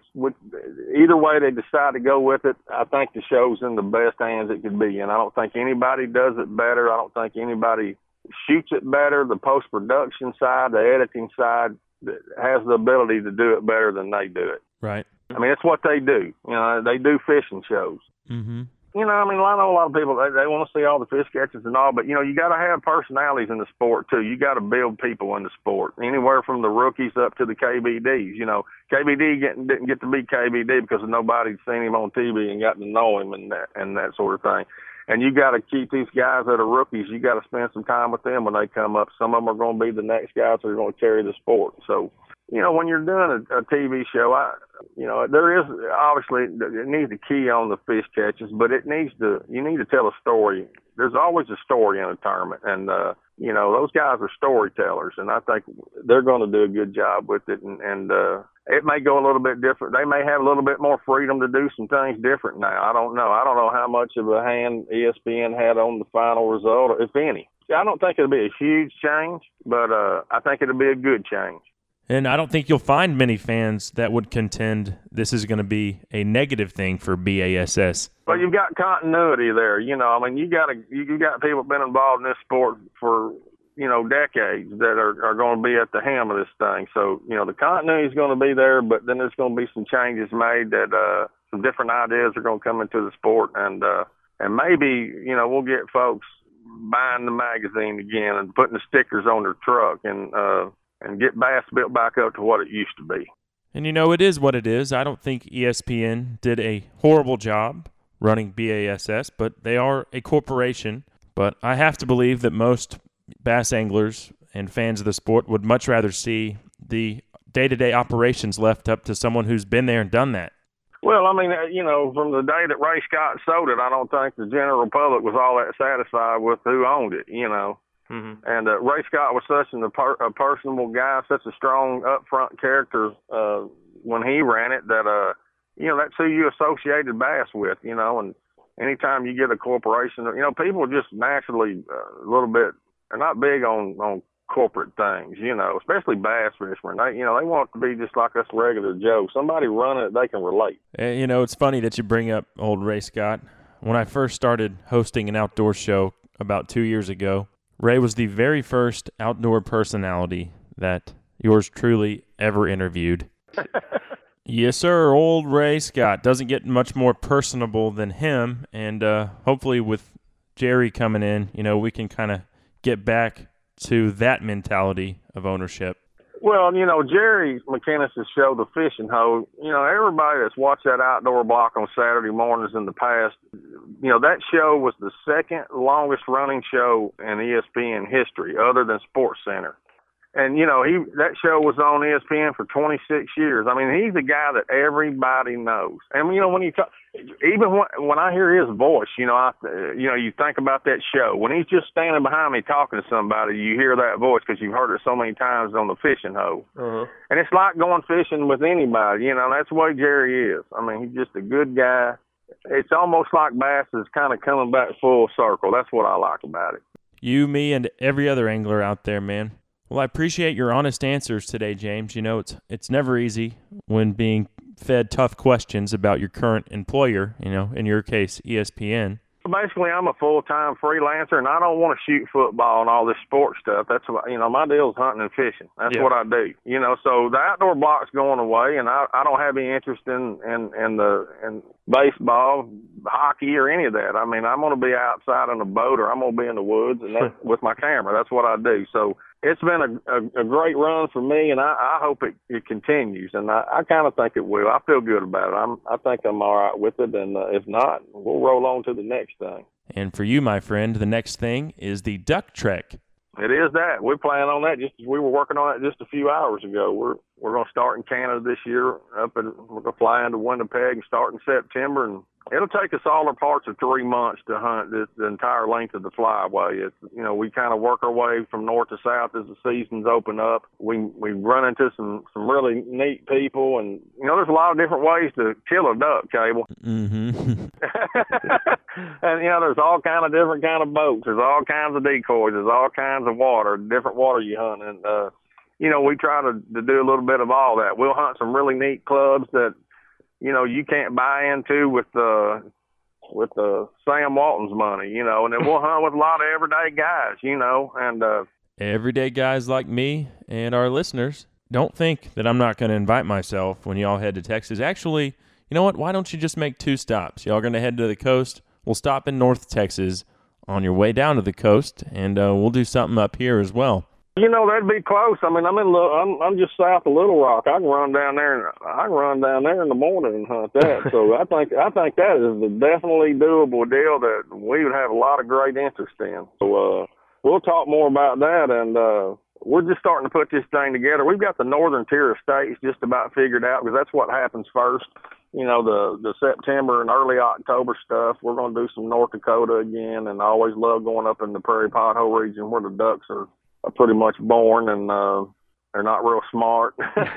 Either way they decide to go with it, I think the show's in the best hands it could be. And I don't think anybody does it better. I don't think anybody shoots it better. The post-production side, the editing side, has the ability to do it better than they do it. Right. I mean, it's what they do. They do fishing shows. Mm-hmm. I know a lot of people, they want to see all the fish catches and all, but, you got to have personalities in the sport, too. You got to build people in the sport, anywhere from the rookies up to the KBDs. KBD didn't get to be KBD because nobody'd seen him on TV and got to know him and that sort of thing. And you got to keep these guys that are rookies. You got to spend some time with them when they come up. Some of them are going to be the next guys that are going to carry the sport. So, when you're doing a TV show, there is obviously it needs to key on the fish catches, but you need to tell a story. There's always a story in a tournament, and those guys are storytellers, and I think they're going to do a good job with it. And it may go a little bit different. They may have a little bit more freedom to do some things different now. I don't know. I don't know how much of a hand ESPN had on the final result, if any. I don't think it'll be a huge change, but I think it'll be a good change. And I don't think you'll find many fans that would contend this is going to be a negative thing for BASS. Well, you've got continuity there. You got people been involved in this sport for decades that are going to be at the helm of this thing. So the continuity is going to be there, but then there's going to be some changes made that some different ideas are going to come into the sport, and maybe we'll get folks buying the magazine again and putting the stickers on their truck and get bass built back up to what it used to be. And it is what it is. I don't think ESPN did a horrible job running BASS, but they are a corporation. But I have to believe that most bass anglers and fans of the sport would much rather see the day-to-day operations left up to someone who's been there and done that. Well, from the day that Ray Scott sold it, I don't think the general public was all that satisfied with who owned it, Mm-hmm. And Ray Scott was such a personable guy, such a strong, upfront character when he ran it that, that's who you associated bass with, and anytime you get a corporation, people just naturally a little bit, they're not big on corporate things, you know, especially bass fishermen. They want it to be just like us regular Joe. Somebody running it, they can relate. You know, it's funny that you bring up old Ray Scott. When I first started hosting an outdoor show about 2 years ago, Ray was the very first outdoor personality that yours truly ever interviewed. Yes, sir, old Ray Scott. Doesn't get much more personable than him, and hopefully with Jerry coming in, you know, we can kind of get back to that mentality of ownership. Well, you know, Jerry McInnes' show, The Fishing Hole, you know, everybody that's watched that outdoor block on Saturday mornings in the past, you know, that show was the second longest running show in ESPN history other than SportsCenter. And, you know, that show was on ESPN for 26 years. I mean, he's a guy that everybody knows. And, you know, when you talk, even when I hear his voice, you know, you think about that show. When he's just standing behind me talking to somebody, you hear that voice because you've heard it so many times on The Fishing Hole. Uh-huh. And it's like going fishing with anybody. You know, that's the way Jerry is. I mean, he's just a good guy. It's almost like bass is kind of coming back full circle. That's what I like about it. You, me, and every other angler out there, man. Well, I appreciate your honest answers today, James. You know, it's never easy when being fed tough questions about your current employer, you know, in your case, ESPN. Basically, I'm a full-time freelancer, and I don't want to shoot football and all this sports stuff. That's what, you know, my deal is hunting and fishing. That's what I do. You know, so the outdoor block's going away, and I don't have any interest in baseball, hockey, or any of that. I mean, I'm going to be outside on a boat, or I'm going to be in the woods and with my camera. That's what I do. So it's been a great run for me, and I hope it continues, and I kind of think it will. I feel good about it. I think I'm all right with it, and if not, we'll roll on to the next thing. And for you, my friend, the next thing is the Duck Trek. It is that. We're planning on that. We were working on it just a few hours ago. We're going to start in Canada this year. We're going to fly into Winnipeg and start in September, and it'll take us all parts of 3 months to hunt the entire length of the flyway. It's, you know, we kind of work our way from north to south as the seasons open up. We run into some really neat people, and, you know, there's a lot of different ways to kill a duck, Cable. Mm-hmm. And, you know, there's all kind of different kind of boats. There's all kinds of decoys. There's all kinds of water, different water you hunt. And, you know, we try to do a little bit of all that. We'll hunt some really neat clubs that, you know, you can't buy into with Sam Walton's money, you know, and then we'll hunt with a lot of everyday guys, you know, and everyday guys like me and our listeners. Don't think that I'm not going to invite myself when y'all head to Texas. Actually, you know what? Why don't you just make 2 stops? Y'all are going to head to the coast. We'll stop in North Texas on your way down to the coast, and we'll do something up here as well. You know, that'd be close. I mean, I'm just south of Little Rock. I can run down there in the morning and hunt that. So I think that is a definitely doable deal that we would have a lot of great interest in. So we'll talk more about that, and we're just starting to put this thing together. We've got the northern tier of states just about figured out because that's what happens first. You know, the September and early October stuff. We're going to do some North Dakota again, and I always love going up in the Prairie Pothole region where the ducks are pretty much born, and they're not real smart.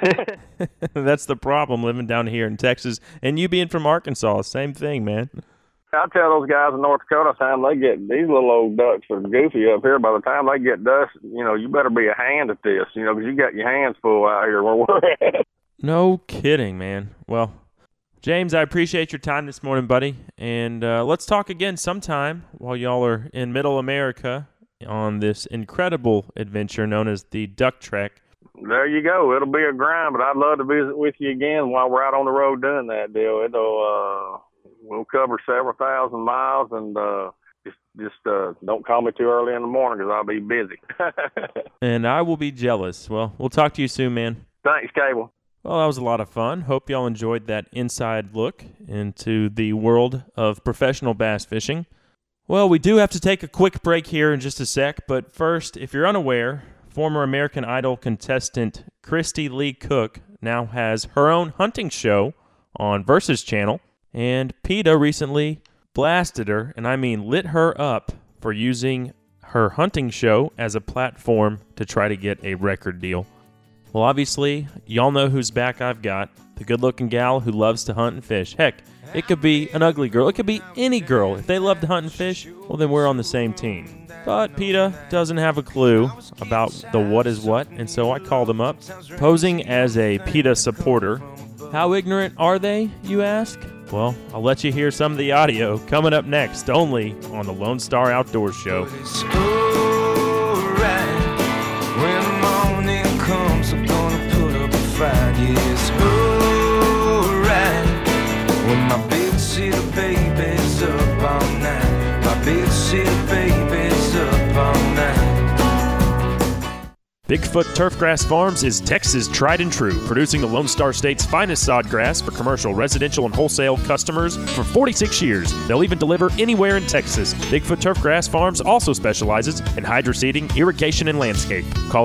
That's the problem living down here in Texas, and you being from Arkansas, same thing, man. I tell those guys in North Dakota, time they get these little old ducks are goofy up here. By the time they get dust, you know, you better be a hand at this, you know, because you got your hands full out here where we're at. No kidding, man. Well, James, I appreciate your time this morning, buddy, and let's talk again sometime while y'all are in Middle America on this incredible adventure known as the Duck Trek. There you go. It'll be a grind, but I'd love to visit with you again while we're out on the road doing that deal. We'll cover several thousand miles, and just don't call me too early in the morning because I'll be busy. And I will be jealous. Well, we'll talk to you soon, man. Thanks, Cable. Well, that was a lot of fun. Hope y'all enjoyed that inside look into the world of professional bass fishing. Well, we do have to take a quick break here in just a sec, but first, if you're unaware, former American Idol contestant Christy Lee Cook now has her own hunting show on Versus Channel, and PETA recently blasted her, and I mean lit her up, for using her hunting show as a platform to try to get a record deal. Well, obviously, y'all know whose back I've got. The good-looking gal who loves to hunt and fish. Heck, it could be an ugly girl. It could be any girl. If they love to hunt and fish, well, then we're on the same team. But PETA doesn't have a clue about the what is what, and so I called them up, posing as a PETA supporter. How ignorant are they, you ask? Well, I'll let you hear some of the audio coming up next, only on the Lone Star Outdoors Show. It's alright. When morning comes, I'm gonna put up a fight. Yeah, it's alright. When my big city baby's up all night. My big city baby's up all night. Bigfoot Turfgrass Farms is Texas tried and true, producing the Lone Star State's finest sod grass for commercial, residential, and wholesale customers for 46 years. They'll even deliver anywhere in Texas. Bigfoot Turfgrass Farms also specializes in hydroseeding, irrigation, and landscape. Call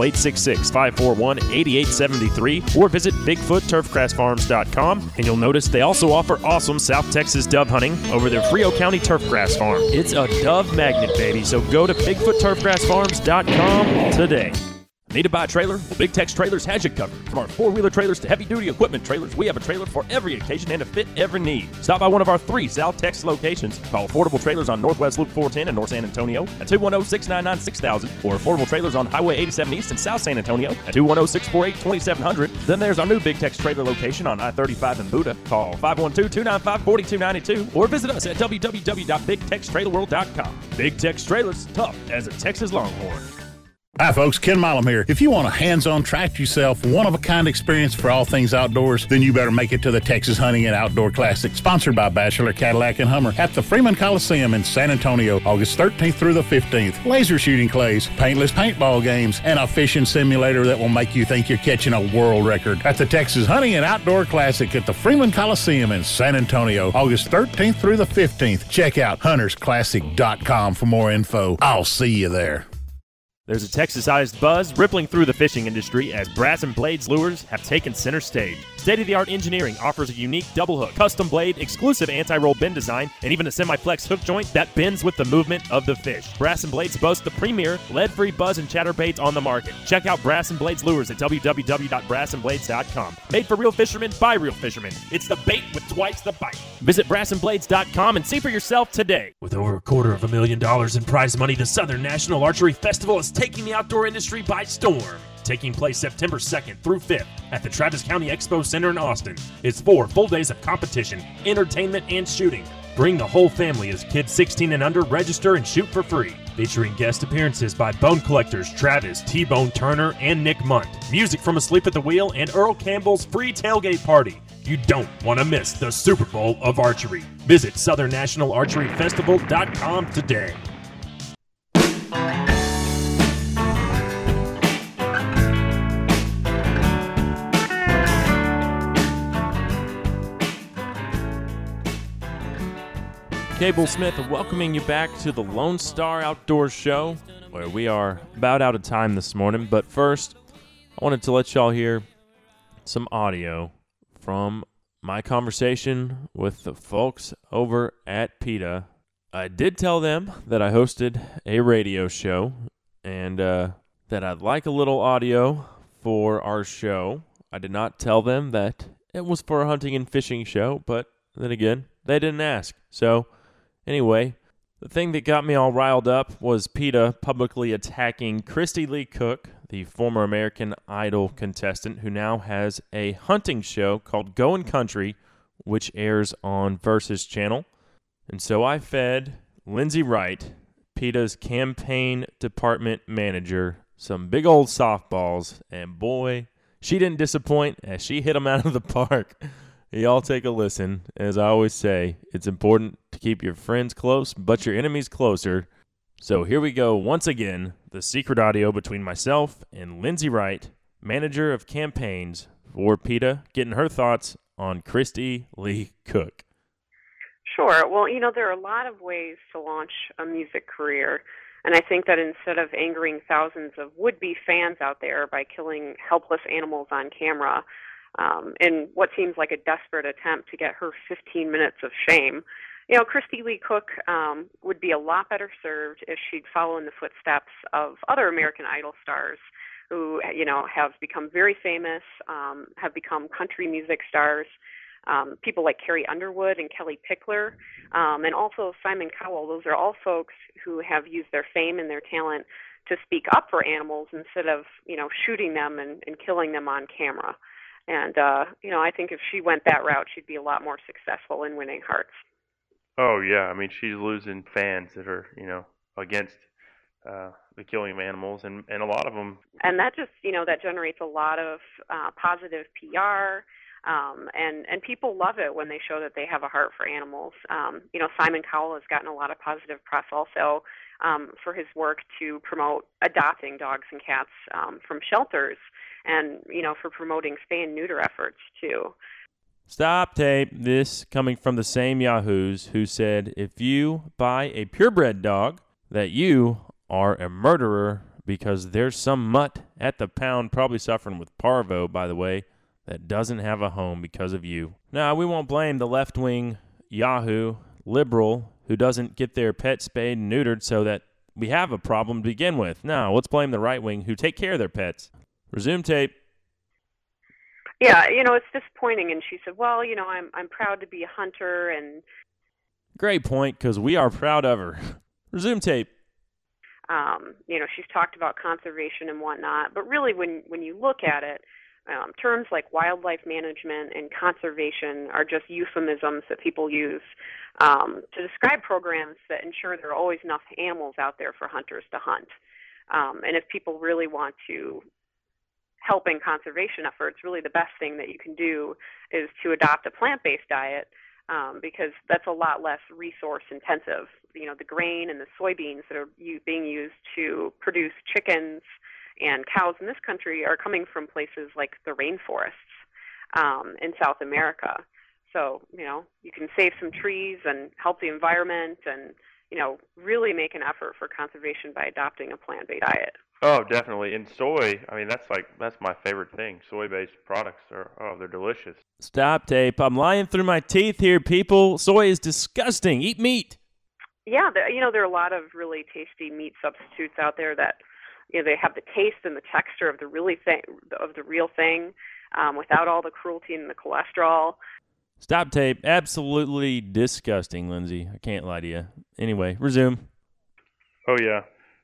866-541-8873 or visit BigfootTurfgrassFarms.com, and you'll notice they also offer awesome South Texas dove hunting over their Frio County Turfgrass Farm. It's a dove magnet, baby, so go to BigfootTurfgrassFarms.com today. Need to buy a trailer? Well, Big Tex Trailers has you covered. From our four-wheeler trailers to heavy-duty equipment trailers, we have a trailer for every occasion and to fit every need. Stop by one of our 3 South Texas locations. Call Affordable Trailers on Northwest Loop 410 in North San Antonio at 210-699-6000 or Affordable Trailers on Highway 87 East in South San Antonio at 210-648-2700. Then there's our new Big Tex Trailer location on I-35 in Buda. Call 512-295-4292 or visit us at www.bigtextrailerworld.com. Big Tex Trailers, tough as a Texas Longhorn. Hi folks, Ken Milam here. If you want a hands-on track yourself, one-of-a-kind experience for all things outdoors, then you better make it to the Texas Hunting and Outdoor Classic, sponsored by Bachelor Cadillac and Hummer at the Freeman Coliseum in San Antonio, August 13th through the 15th. Laser shooting clays, paintless paintball games, and a fishing simulator that will make you think you're catching a world record at the Texas Hunting and Outdoor Classic at the Freeman Coliseum in San Antonio, August 13th through the 15th. Check out huntersclassic.com for more info. I'll see you there. There's a Texas-sized buzz rippling through the fishing industry as Brass and Blades lures have taken center stage. State-of-the-art engineering offers a unique double hook, custom blade, exclusive anti-roll bend design, and even a semi-flex hook joint that bends with the movement of the fish. Brass and Blades boast the premier lead-free buzz and chatterbaits on the market. Check out Brass and Blades lures at www.brassandblades.com. Made for real fishermen by real fishermen. It's the bait with twice the bite. Visit brassandblades.com and see for yourself today. With over $250,000 in prize money, the Southern National Archery Festival is taking the outdoor industry by storm. Taking place September 2nd through 5th at the Travis County Expo Center in Austin. It's 4 full days of competition, entertainment, and shooting. Bring the whole family as kids 16 and under register and shoot for free. Featuring guest appearances by Bone Collectors Travis, T-Bone Turner, and Nick Munt. Music from Asleep at the Wheel and Earl Campbell's free tailgate party. You don't want to miss the Super Bowl of archery. Visit SouthernNationalArcheryFestival.com today. Cable Smith welcoming you back to the Lone Star Outdoors Show, where we are about out of time this morning. But first, I wanted to let y'all hear some audio from my conversation with the folks over at PETA. I did tell them that I hosted a radio show and that I'd like a little audio for our show. I did not tell them that it was for a hunting and fishing show, but then again, they didn't ask. So anyway, the thing that got me all riled up was PETA publicly attacking Christy Lee Cook, the former American Idol contestant who now has a hunting show called Goin' Country, which airs on Versus Channel. And so I fed Lindsay Wright, PETA's campaign department manager, some big old softballs, and boy, she didn't disappoint as she hit them out of the park. Y'all take a listen. As I always say, it's important to keep your friends close, but your enemies closer. So here we go once again, the secret audio between myself and Lindsay Wright, manager of campaigns for PETA, getting her thoughts on Christy Lee Cook. Sure. Well, there are a lot of ways to launch a music career, and I think that instead of angering thousands of would-be fans out there by killing helpless animals on camera, in what seems like a desperate attempt to get her 15 minutes of shame, Christy Lee Cook would be a lot better served if she'd follow in the footsteps of other American Idol stars who, have become very famous, have become country music stars. People like Carrie Underwood and Kelly Pickler, and also Simon Cowell. Those are all folks who have used their fame and their talent to speak up for animals instead of, shooting them and killing them on camera. And, I think if she went that route, she'd be a lot more successful in winning hearts. Oh, yeah. I mean, she's losing fans that are, against the killing of animals, and a lot of them. And that just, that generates a lot of positive PR. And people love it when they show that they have a heart for animals. Simon Cowell has gotten a lot of positive press also for his work to promote adopting dogs and cats from shelters, and, for promoting spay and neuter efforts too. Stop tape. This coming from the same yahoos who said if you buy a purebred dog that you are a murderer because there's some mutt at the pound, probably suffering with parvo, by the way, that doesn't have a home because of you. Now, we won't blame the left-wing Yahoo liberal who doesn't get their pet spayed and neutered so that we have a problem to begin with. No, let's blame the right-wing who take care of their pets. Resume tape. Yeah, it's disappointing. And she said, well, I'm proud to be a hunter. And great point, because we are proud of her. Resume tape. She's talked about conservation and whatnot. But really, when you look at it, terms like wildlife management and conservation are just euphemisms that people use to describe programs that ensure there are always enough animals out there for hunters to hunt. And if people really want to help in conservation efforts, really the best thing that you can do is to adopt a plant-based diet because that's a lot less resource intensive. The grain and the soybeans that are being used to produce chickens and cows in this country are coming from places like the rainforests in South America. So, you can save some trees and help the environment and, really make an effort for conservation by adopting a plant-based diet. Oh, definitely. And soy, I mean, that's my favorite thing. Soy-based products they're delicious. Stop tape. I'm lying through my teeth here, people. Soy is disgusting. Eat meat. Yeah, there are a lot of really tasty meat substitutes out there that, they have the taste and the texture of the real thing, without all the cruelty and the cholesterol. Stop tape. Absolutely disgusting, Lindsay. I can't lie to you. Anyway, resume. Oh, yeah.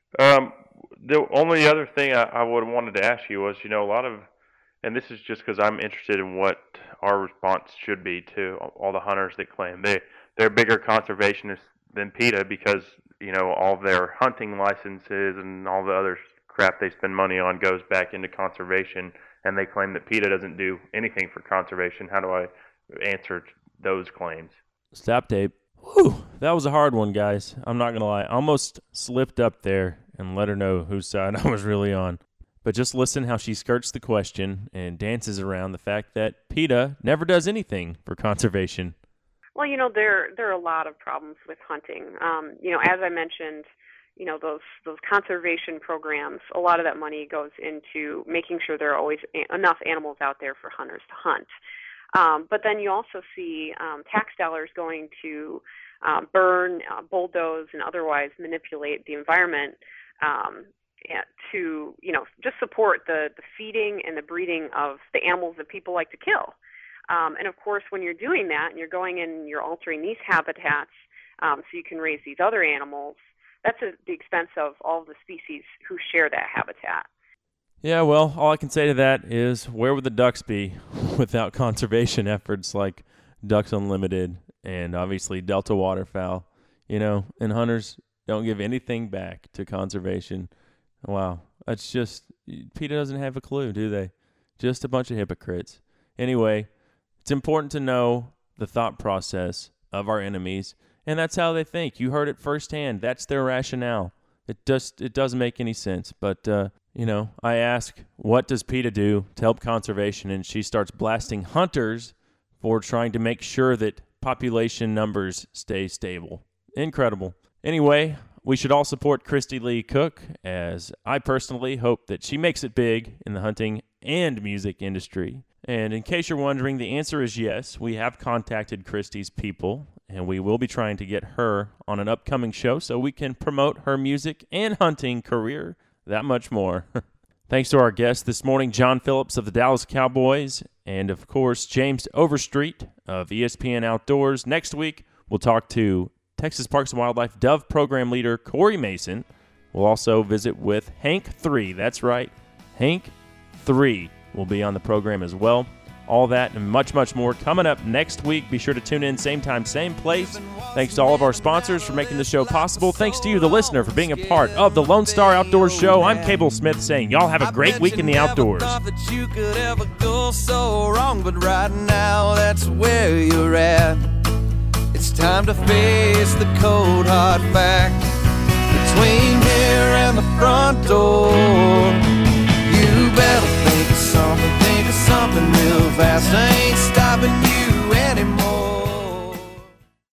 The only other thing I would have wanted to ask you was, a lot of, and this is just because I'm interested in what our response should be to all the hunters that claim they're bigger conservationists than PETA because, all their hunting licenses and all the other crap they spend money on goes back into conservation, and they claim that PETA doesn't do anything for conservation. How do I answer those claims? Stop tape. Whew, that was a hard one, guys. I'm not going to lie. I almost slipped up there and let her know whose side I was really on. But just listen how she skirts the question and dances around the fact that PETA never does anything for conservation. Well, there are a lot of problems with hunting. As I mentioned, those conservation programs, a lot of that money goes into making sure there are always enough animals out there for hunters to hunt. But then you also see tax dollars going to burn, bulldoze, and otherwise manipulate the environment to, just support the feeding and the breeding of the animals that people like to kill. And of course, when you're doing that and you're going in and you're altering these habitats so you can raise these other animals, that's at the expense of all the species who share that habitat. Yeah, well, all I can say to that is where would the ducks be without conservation efforts like Ducks Unlimited and obviously Delta Waterfowl, and hunters don't give anything back to conservation. Wow, that's just, PETA doesn't have a clue, do they? Just a bunch of hypocrites. Anyway, it's important to know the thought process of our enemies, and that's how they think. You heard it firsthand. That's their rationale. It doesn't make any sense, but I ask, what does PETA do to help conservation? And she starts blasting hunters for trying to make sure that population numbers stay stable. Incredible. Anyway, we should all support Christy Lee Cook, as I personally hope that she makes it big in the hunting and music industry. And in case you're wondering, the answer is yes. We have contacted Christy's people, and we will be trying to get her on an upcoming show so we can promote her music and hunting career that much more. Thanks to our guests this morning, John Phillips of the Dallas Cowboys, and, of course, James Overstreet of ESPN Outdoors. Next week, we'll talk to Texas Parks and Wildlife Dove Program Leader Corey Mason. We'll also visit with Hank 3. That's right, Hank 3 will be on the program as well. All that and much, much more coming up next week. Be sure to tune in same time, same place. Thanks to all of our sponsors for making the show possible. Thanks to you, the listener, for being a part of the Lone Star Outdoors Show. I'm Cable Smith saying y'all have a great week in the outdoors. I bet you could ever go so wrong, but right now that's where you're at. It's time to face the cold hard fact. Between here and the front door, you better think of something real fast. I ain't stopping